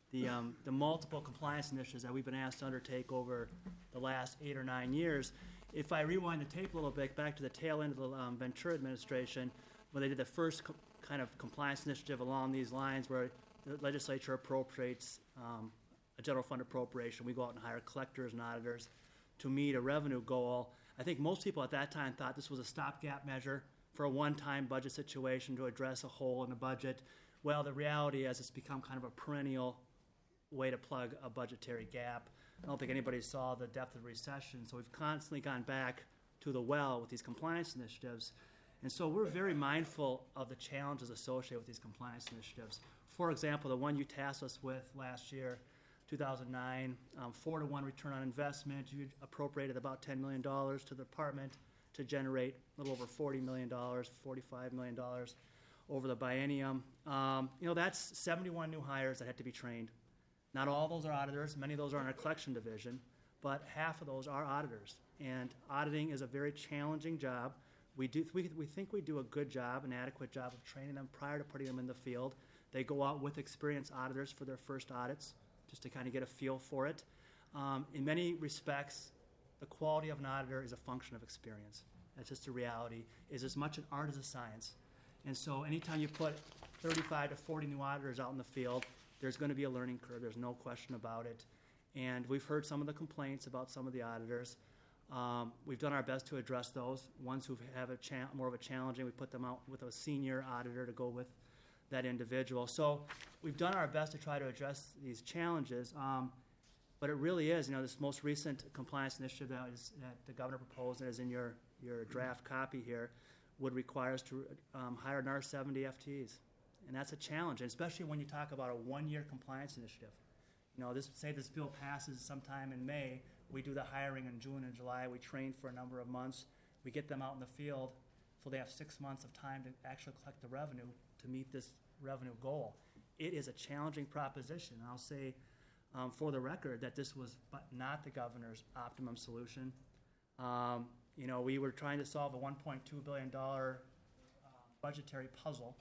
the, um, the multiple compliance initiatives that we've been asked to undertake over the last eight or nine years. If I rewind the tape a little bit, back to the tail end of the um, Ventura administration, when they did the first co- kind of compliance initiative along these lines where the legislature appropriates um, a general fund appropriation, we go out and hire collectors and auditors to meet a revenue goal. I think most people at that time thought this was a stopgap measure for a one-time budget situation to address a hole in the budget. Well, the reality is it's become kind of a perennial way to plug a budgetary gap. I don't think anybody saw the depth of the recession, so we've constantly gone back to the well with these compliance initiatives. And so we're very mindful of the challenges associated with these compliance initiatives. For example, the one you tasked us with last year, two thousand nine, um, four to one return on investment. You appropriated about ten million dollars to the department to generate a little over forty million dollars, forty-five million dollars over the biennium. Um, you know, that's seventy-one new hires that had to be trained. Not all those are auditors. Many of those are in our collection division, but half of those are auditors. And auditing is a very challenging job. We do we, we think we do a good job, an adequate job of training them prior to putting them in the field. They go out with experienced auditors for their first audits, just to kind of get a feel for it. Um, in many respects, the quality of an auditor is a function of experience. That's just a reality. It's as much an art as a science. And so anytime you put thirty-five to forty new auditors out in the field, there's going to be a learning curve. There's no question about it. And we've heard some of the complaints about some of the auditors. Um, we've done our best to address those. Ones who have a cha- more of a challenging, we put them out with a senior auditor to go with that individual. So we've done our best to try to address these challenges. Um, but it really is, you know, this most recent compliance initiative that, is, that the governor proposed and is in your, your draft copy here would require us to um, hire another seventy F Ts. And that's a challenge, and especially when you talk about a one-year compliance initiative. You know, this say this bill passes sometime in May, we do the hiring in June and July, we train for a number of months, we get them out in the field, so they have six months of time to actually collect the revenue to meet this revenue goal. It is a challenging proposition, and I'll say um, for the record that this was but not the governor's optimum solution. Um, you know, we were trying to solve a one point two billion dollars uh, budgetary puzzle,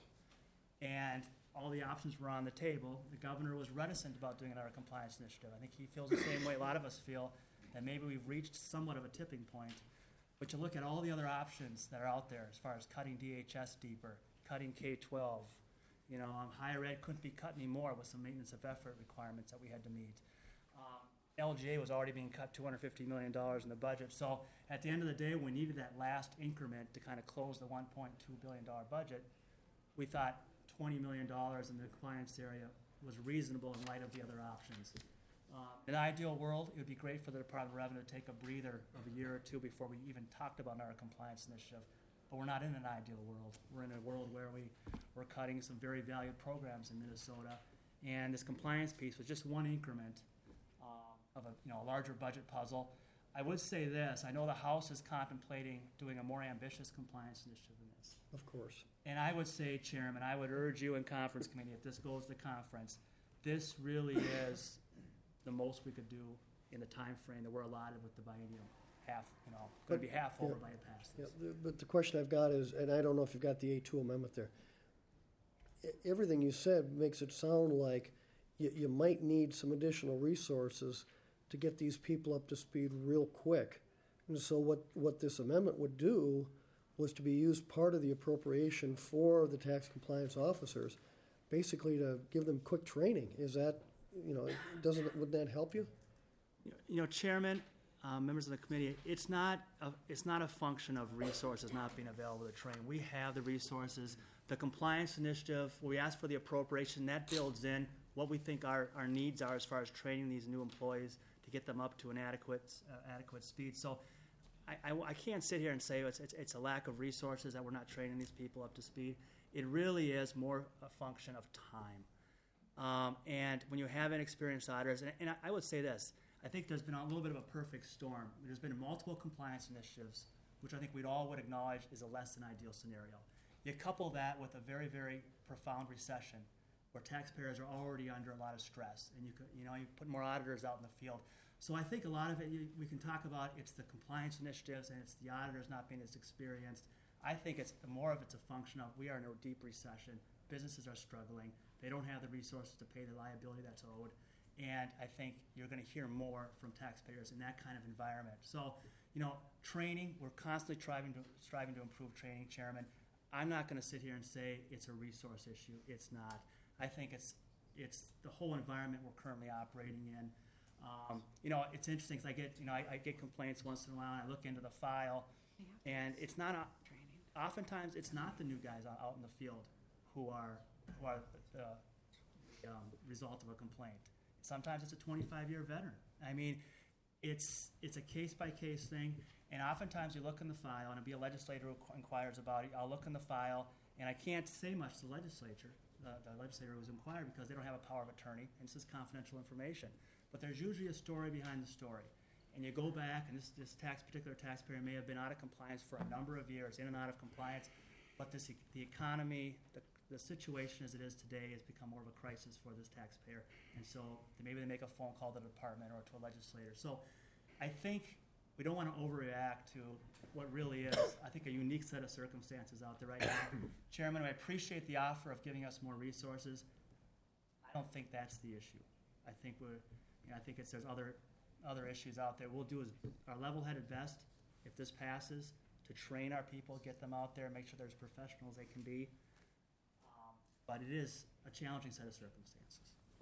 and all the options were on the table. The governor was reticent about doing another compliance initiative. I think he feels the same way a lot of us feel, that maybe we've reached somewhat of a tipping point. But you look at all the other options that are out there as far as cutting D H S deeper, cutting K twelve. You know, um, higher ed couldn't be cut anymore with some maintenance of effort requirements that we had to meet. Um, L G A was already being cut two hundred fifty million dollars in the budget. So at the end of the day, we needed that last increment to kind of close the one point two billion dollars budget. We thought twenty million dollars in the compliance area was reasonable in light of the other options. Uh, in an ideal world, it would be great for the Department of Revenue to take a breather of a year or two before we even talked about our compliance initiative. But we're not in an ideal world. We're in a world where we, we're cutting some very valued programs in Minnesota. And this compliance piece was just one increment uh, of a, you know, a larger budget puzzle. I would say this, I know the House is contemplating doing a more ambitious compliance initiative than this. Of course. And I would say, Chairman, I would urge you in conference committee, if this goes to conference, this really is the most we could do in the time frame that we're allotted with the biennium. Half, you know, going to be half over yeah, by a pass. Yeah, the- but the question I've got is, and I don't know if you've got the A two amendment there. E- Everything you said makes it sound like you, you might need some additional resources to get these people up to speed real quick. And so what, what this amendment would do was to be used part of the appropriation for the tax compliance officers, basically to give them quick training. Is that, you know, doesn't, would that help you? You know, Chairman, uh, members of the committee, it's not a, it's not a function of resources not being available to train. We have the resources. The compliance initiative, where we ask for the appropriation, that builds in what we think our, our needs are as far as training these new employees to get them up to an adequate uh, adequate speed. So I, I, I can't sit here and say it's, it's, it's a lack of resources that we're not training these people up to speed. It really is more a function of time. Um, and when you have inexperienced auditors, and, and I, I would say this, I think there's been a little bit of a perfect storm. There's been multiple compliance initiatives, which I think we'd all would acknowledge is a less than ideal scenario. You couple that with a very, very profound recession where taxpayers are already under a lot of stress, and you could, you know, you put more auditors out in the field. So I think a lot of it you, we can talk about. It's the compliance initiatives and it's the auditors not being as experienced. I think it's more of it's a function of we are in a deep recession. Businesses are struggling. They don't have the resources to pay the liability that's owed. And I think you're going to hear more from taxpayers in that kind of environment. So, you know, training, we're constantly striving to, striving to improve training, Chairman. I'm not going to sit here and say it's a resource issue. It's not. I think it's it's the whole environment we're currently operating in. Um, you know, it's interesting because I get, you know, I, I get complaints once in a while, and I look into the file, and it's not, a, oftentimes, it's not the new guys out, out in the field who are, who are the uh, um, result of a complaint. Sometimes it's a twenty-five year veteran. I mean, it's it's a case-by-case thing, and oftentimes you look in the file, and it'll be a legislator who inquires about it. I'll look in the file, and I can't say much to the legislature, the, the legislator who's inquired, because they don't have a power of attorney, and this is confidential information. But there's usually a story behind the story. And you go back, and this, this tax particular taxpayer may have been out of compliance for a number of years, in and out of compliance, but this, e- the economy, the, the situation as it is today has become more of a crisis for this taxpayer. And so maybe they make a phone call to the department or to a legislator. So I think we don't want to overreact to what really is, I think, a unique set of circumstances out there right now. Chairman, I appreciate the offer of giving us more resources. I don't think that's the issue. I think we're, you know, I think it's, there's other other issues out there. We'll do is our level-headed best, if this passes, to train our people, get them out there, make sure they're as professional as they can be. Um, but it is a challenging set of circumstances.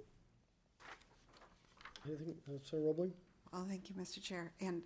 Anything, uh, Senator Roebling? Well, thank you, Mister Chair. And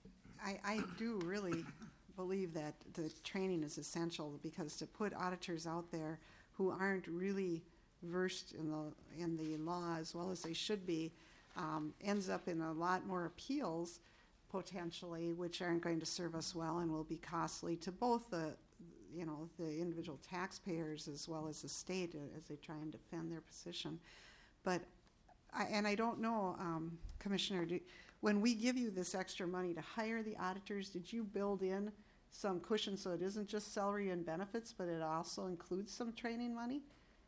I, I do really believe that the training is essential, because to put auditors out there who aren't really versed in the in the law as well as they should be, um, ends up in a lot more appeals potentially, which aren't going to serve us well and will be costly to both the you know the individual taxpayers as well as the state as they try and defend their position. But I, and I don't know, um, Commissioner, do, when we give you this extra money to hire the auditors, did you build in some cushion so it isn't just salary and benefits, but it also includes some training money?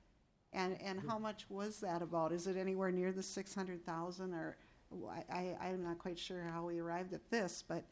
And and how much was that about? Is it anywhere near the six hundred thousand, or I, I I'm not quite sure how we arrived at this, but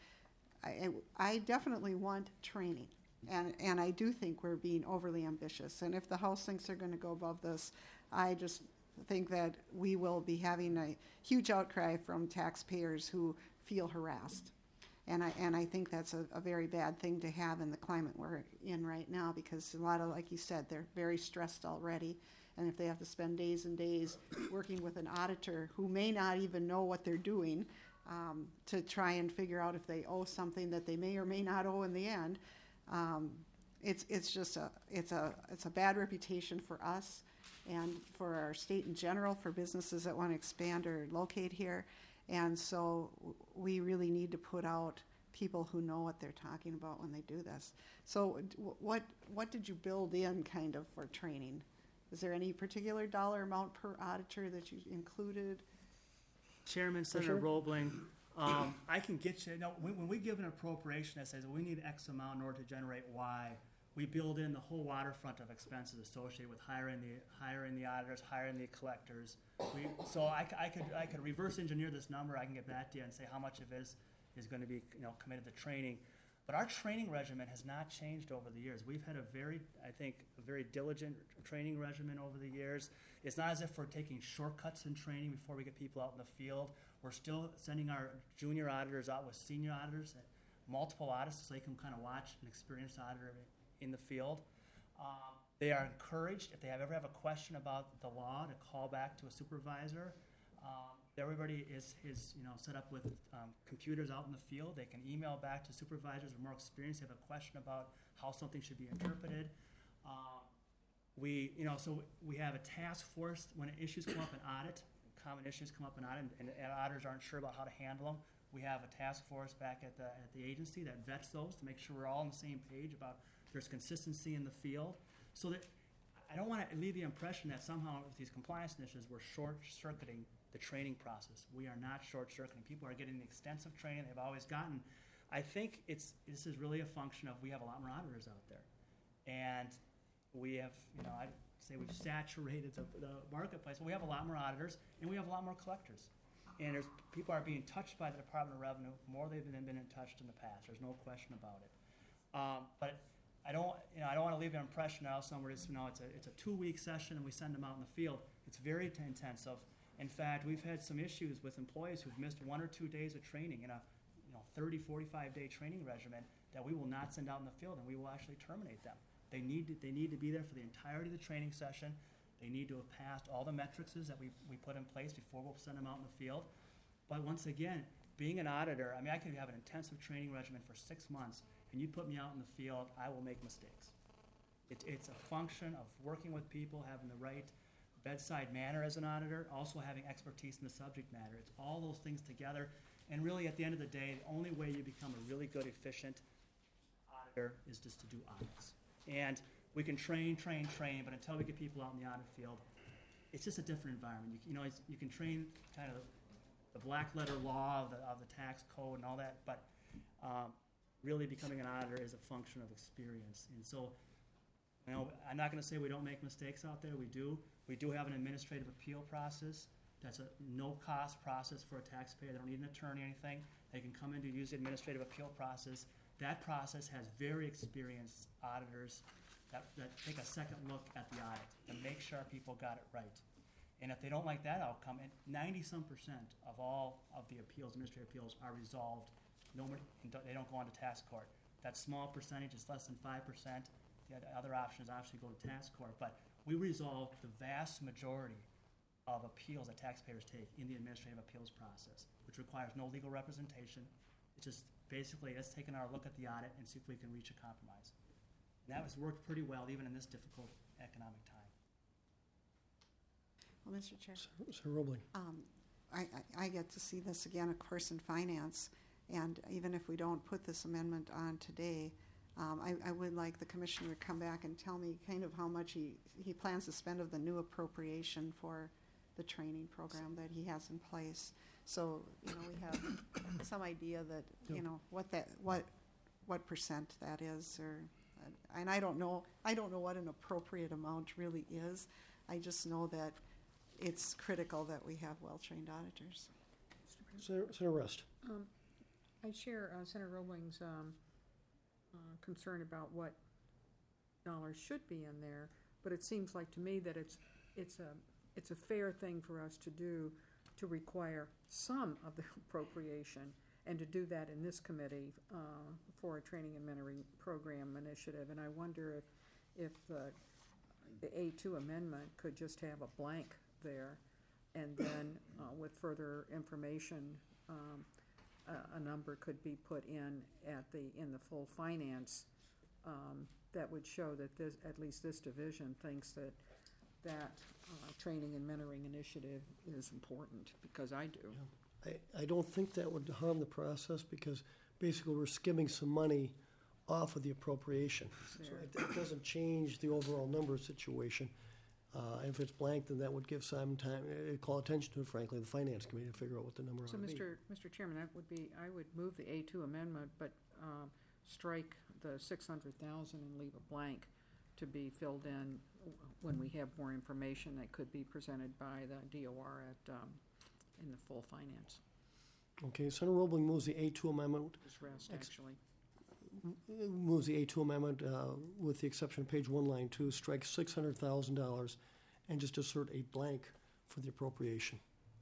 I I definitely want training, and and I do think we're being overly ambitious. And if the House thinks they're going to go above this, I just think that we will be having a huge outcry from taxpayers who feel harassed. And I and I think that's a, a very bad thing to have in the climate we're in right now, because a lot of, like you said, they're very stressed already. And if they have to spend days and days working with an auditor who may not even know what they're doing, um, to try and figure out if they owe something that they may or may not owe in the end, um, it's it's just a it's a it's a bad reputation for us and for our state in general, for businesses that want to expand or locate here. And so we really need to put out people who know what they're talking about when they do this. So what what did you build in kind of for training? Is there any particular dollar amount per auditor that you included? Chairman, Senator Roebling, um, I can get you, no, when, when we give an appropriation that says we need X amount in order to generate Y, we build in the whole waterfront of expenses associated with hiring the hiring the auditors, hiring the collectors. We, so I, I could I could reverse engineer this number. I can get back to you and say how much of this is going to be you know committed to training. But our training regimen has not changed over the years. We've had a very, I think, a very diligent training regimen over the years. It's not as if we're taking shortcuts in training before we get people out in the field. We're still sending our junior auditors out with senior auditors, multiple audits, so they can kind of watch an experienced auditor in the field. Um, they are encouraged, if they have, ever have a question about the law, to call back to a supervisor. Um, everybody is, is you know, set up with um, computers out in the field. They can email back to supervisors with more experience. They have a question about how something should be interpreted. Um, we, you know, so we have a task force when issues come up in audit, common issues come up in audit, and, and auditors aren't sure about how to handle them. We have a task force back at the at the agency that vets those to make sure we're all on the same page about there's consistency in the field. So that I don't want to leave the impression that somehow with these compliance initiatives we're short-circuiting the training process. We are not short-circuiting. People are getting the extensive training they've always gotten. I think it's this is really a function of we have a lot more auditors out there. And we have, you know, I'd say we've saturated the, the marketplace, but we have a lot more auditors and we have a lot more collectors. And there's people are being touched by the Department of Revenue more than they've been, been touched in the past. There's no question about it. Um, but I don't, you know, I don't want to leave an impression now somewhere, it's, you know, it's a, it's a two-week session and we send them out in the field. It's very t- intensive. In fact, we've had some issues with employees who've missed one or two days of training in a, you know, thirty, forty-five day training regimen that we will not send out in the field and we will actually terminate them. They need to, they need to be there for the entirety of the training session. They need to have passed all the metrics that we, we put in place before we'll send them out in the field. But once again, being an auditor, I mean, I could have an intensive training regimen for six months, and you put me out in the field, I will make mistakes. It, it's a function of working with people, having the right bedside manner as an auditor, also having expertise in the subject matter. It's all those things together, and really, at the end of the day, the only way you become a really good, efficient auditor is just to do audits. And we can train, train, train, but until we get people out in the audit field, it's just a different environment. You, you know, it's, you can train kind of the black letter law of the, of the tax code and all that, but um, really becoming an auditor is a function of experience. And so, you know, I'm not going to say we don't make mistakes out there. We do. We do have an administrative appeal process. That's a no-cost process for a taxpayer. They don't need an attorney or anything. They can come in to use the administrative appeal process. That process has very experienced auditors that, that take a second look at the audit and make sure people got it right. And if they don't like that outcome, and ninety-some percent of all of the appeals, administrative appeals, are resolved. Nobody, they don't go on to task court. That small percentage is less than five percent. The other option is obviously go to task court. But we resolve the vast majority of appeals that taxpayers take in the administrative appeals process, which requires no legal representation. It's just basically us taking our look at the audit and see if we can reach a compromise. And that has worked pretty well even in this difficult economic time. Well, Mister Chair, Senator Roebling. um, I, I, I get to see this again, of course, in finance, and even if we don't put this amendment on today, um, I, I would like the commissioner to come back and tell me kind of how much he, he plans to spend of the new appropriation for the training program that he has in place. So, you know, we have some idea that, you know, what that, what, what percent that is, or, and I don't know, I don't know what an appropriate amount really is. I just know that it's critical that we have well-trained auditors. Senator, Senator Rest. Um, I share uh, Senator Roebling's um, uh, concern about what dollars should be in there, but it seems like to me that it's it's a it's a fair thing for us to do to require some of the appropriation, and to do that in this committee uh, for a training and mentoring program initiative. And I wonder if if the the A two amendment could just have a blank there, and then uh, with further information, um, a, a number could be put in at the in the full finance um, that would show that this, at least this division thinks that that uh, training and mentoring initiative is important, because I do. I, I don't think that would harm the process, because basically we're skimming some money off of the appropriation. So it, it doesn't change the overall number situation. Uh, if it's blank, then that would give some time, uh, call attention to it, frankly, the finance committee to figure out what the number ought So, to be. Mister Mister Chairman, that would be, I would move the A two amendment, but um, strike the six hundred thousand and leave a blank to be filled in when we have more information that could be presented by the D O R at, um, in the full finance. Okay, Senator Roebling moves the A two amendment, Just rest, Ex- actually. moves the A two amendment uh, with the exception of page one, line two, strike six hundred thousand dollars and just assert a blank for the appropriation.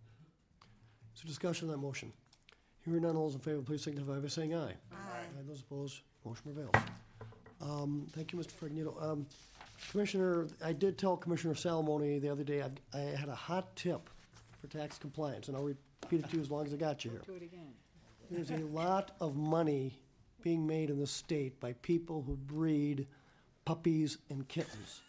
So discussion on that motion. Hearing none, all those in favor, please signify by saying aye. Aye. Those opposed, motion prevails. Um, Thank you, Mister Fregnito. Um, Commissioner, I did tell Commissioner Salamone the other day, I've- I had a hot tip for tax compliance, and I'll repeat it to you as long as I got you here. Do it again. There's a lot of money being made in the state by people who breed puppies and kittens.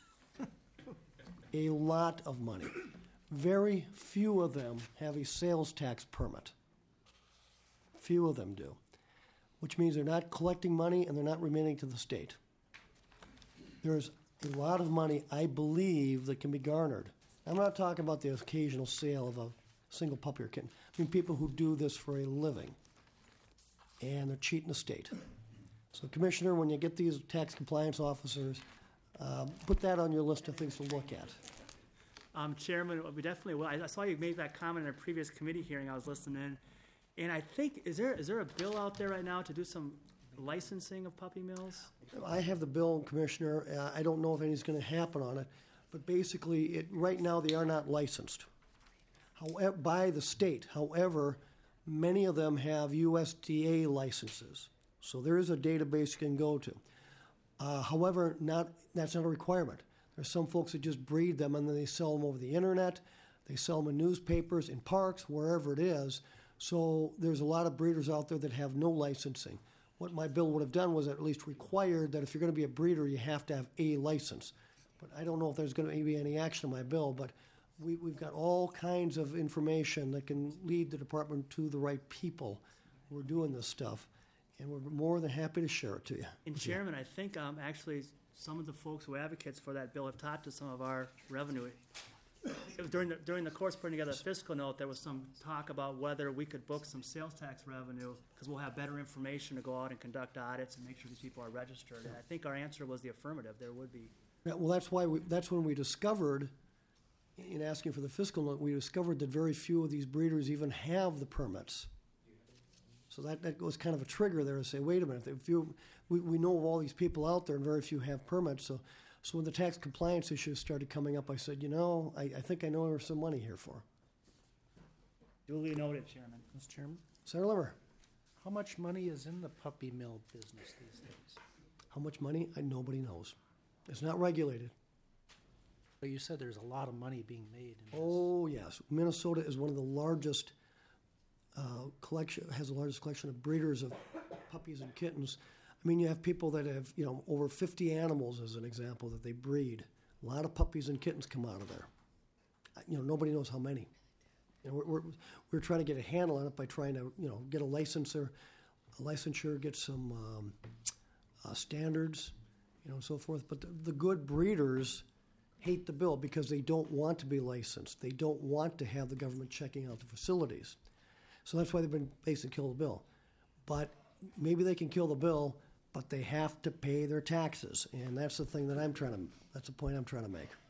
A lot of money. Very few of them have a sales tax permit. Few of them do, which means they're not collecting money and they're not remitting to the state. There's a lot of money, I believe, that can be garnered. I'm not talking about the occasional sale of a single puppy or kitten. I mean people who do this for a living, and they're cheating the state. So, Commissioner, when you get these tax compliance officers, um, put that on your list of things to look at. Um, Chairman, we definitely will. I I saw you make that comment in a previous committee hearing I was listening in. And I think, is there is there a bill out there right now to do some licensing of puppy mills? I have the bill, Commissioner. Uh, I don't know if anything's going to happen on it, but basically, it, right now, they are not licensed. However, by the state. However, many of them have U S D A licenses. So there is a database you can go to. Uh, however, not, that's not a requirement. There's some folks that just breed them and then they sell them over the internet. They sell them in newspapers, in parks, wherever it is. So there's a lot of breeders out there that have no licensing. What my bill would have done was at least required that if you're going to be a breeder, you have to have a license. But I don't know if there's going to be any action on my bill, but we, we've got all kinds of information that can lead the department to the right people who are doing this stuff. And we're more than happy to share it to you. And Chairman, I think um, actually some of the folks who are advocates for that bill have talked to some of our revenue. It was during the, during the course putting together a fiscal note, there was some talk about whether we could book some sales tax revenue because we'll have better information to go out and conduct audits and make sure these people are registered. And I think our answer was the affirmative. There would be. Yeah, well, that's why we, that's when we discovered, in asking for the fiscal note, we discovered that very few of these breeders even have the permits. So that, that was kind of a trigger there to say, wait a minute, if you, we, we know of all these people out there and very few have permits. So, so when the tax compliance issues started coming up, I said, you know, I, I think I know there's some money here for. Duly noted, Chairman. Mister Chairman, Senator Limmer, how much money is in the puppy mill business these days? how much money? I, nobody knows. It's not regulated. But you said there's a lot of money being made in this. Oh, yes. Minnesota is one of the largest uh, collection, has the largest collection of breeders of puppies and kittens. I mean, you have people that have, you know, over fifty animals, as an example, that they breed. A lot of puppies and kittens come out of there. Uh, You know, nobody knows how many. You know, we're, we're, we're trying to get a handle on it by trying to, you know, get a licensor, a licensure, get some um, uh, standards, you know, and so forth. But the, the good breeders hate the bill because they don't want to be licensed. They don't want to have the government checking out the facilities. So that's why they've been basically kill the bill. But maybe they can kill the bill, but they have to pay their taxes. And that's the thing that I'm trying to, that's the point I'm trying to make.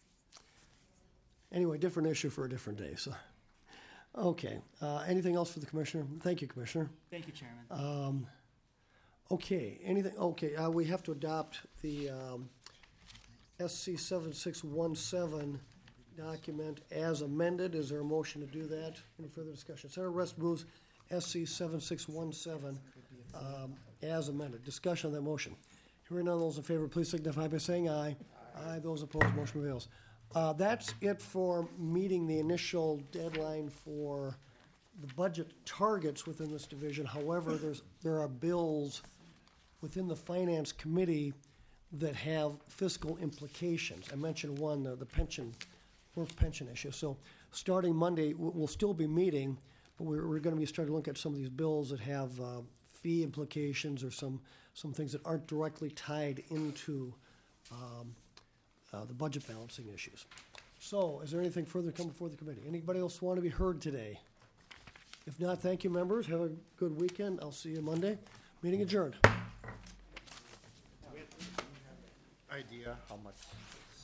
Anyway, different issue for a different day. So, okay. Uh, anything else for the Commissioner? Thank you, Commissioner. Thank you, Chairman. Um, okay, anything, okay, uh, we have to adopt the um, S C seven six one seven document as amended. Is there a motion to do that? Any further discussion? Senator Rest moves S C seven six one seven um, as amended. Discussion on that motion. Hearing none, those in favor, please signify by saying aye. Aye. Aye. Those opposed, motion prevails. Uh, that's it for meeting the initial deadline for the budget targets within this division. However, there's there are bills within the Finance Committee that have fiscal implications. I mentioned one, the, the pension, work pension issue. So starting Monday, we'll, we'll still be meeting, but we're, we're going to be starting to look at some of these bills that have uh, fee implications or some, some things that aren't directly tied into um, uh, the budget balancing issues. So is there anything further to come before the committee? Anybody else want to be heard today? If not, thank you, members. Have a good weekend. I'll see you Monday. Meeting adjourned. Idea how much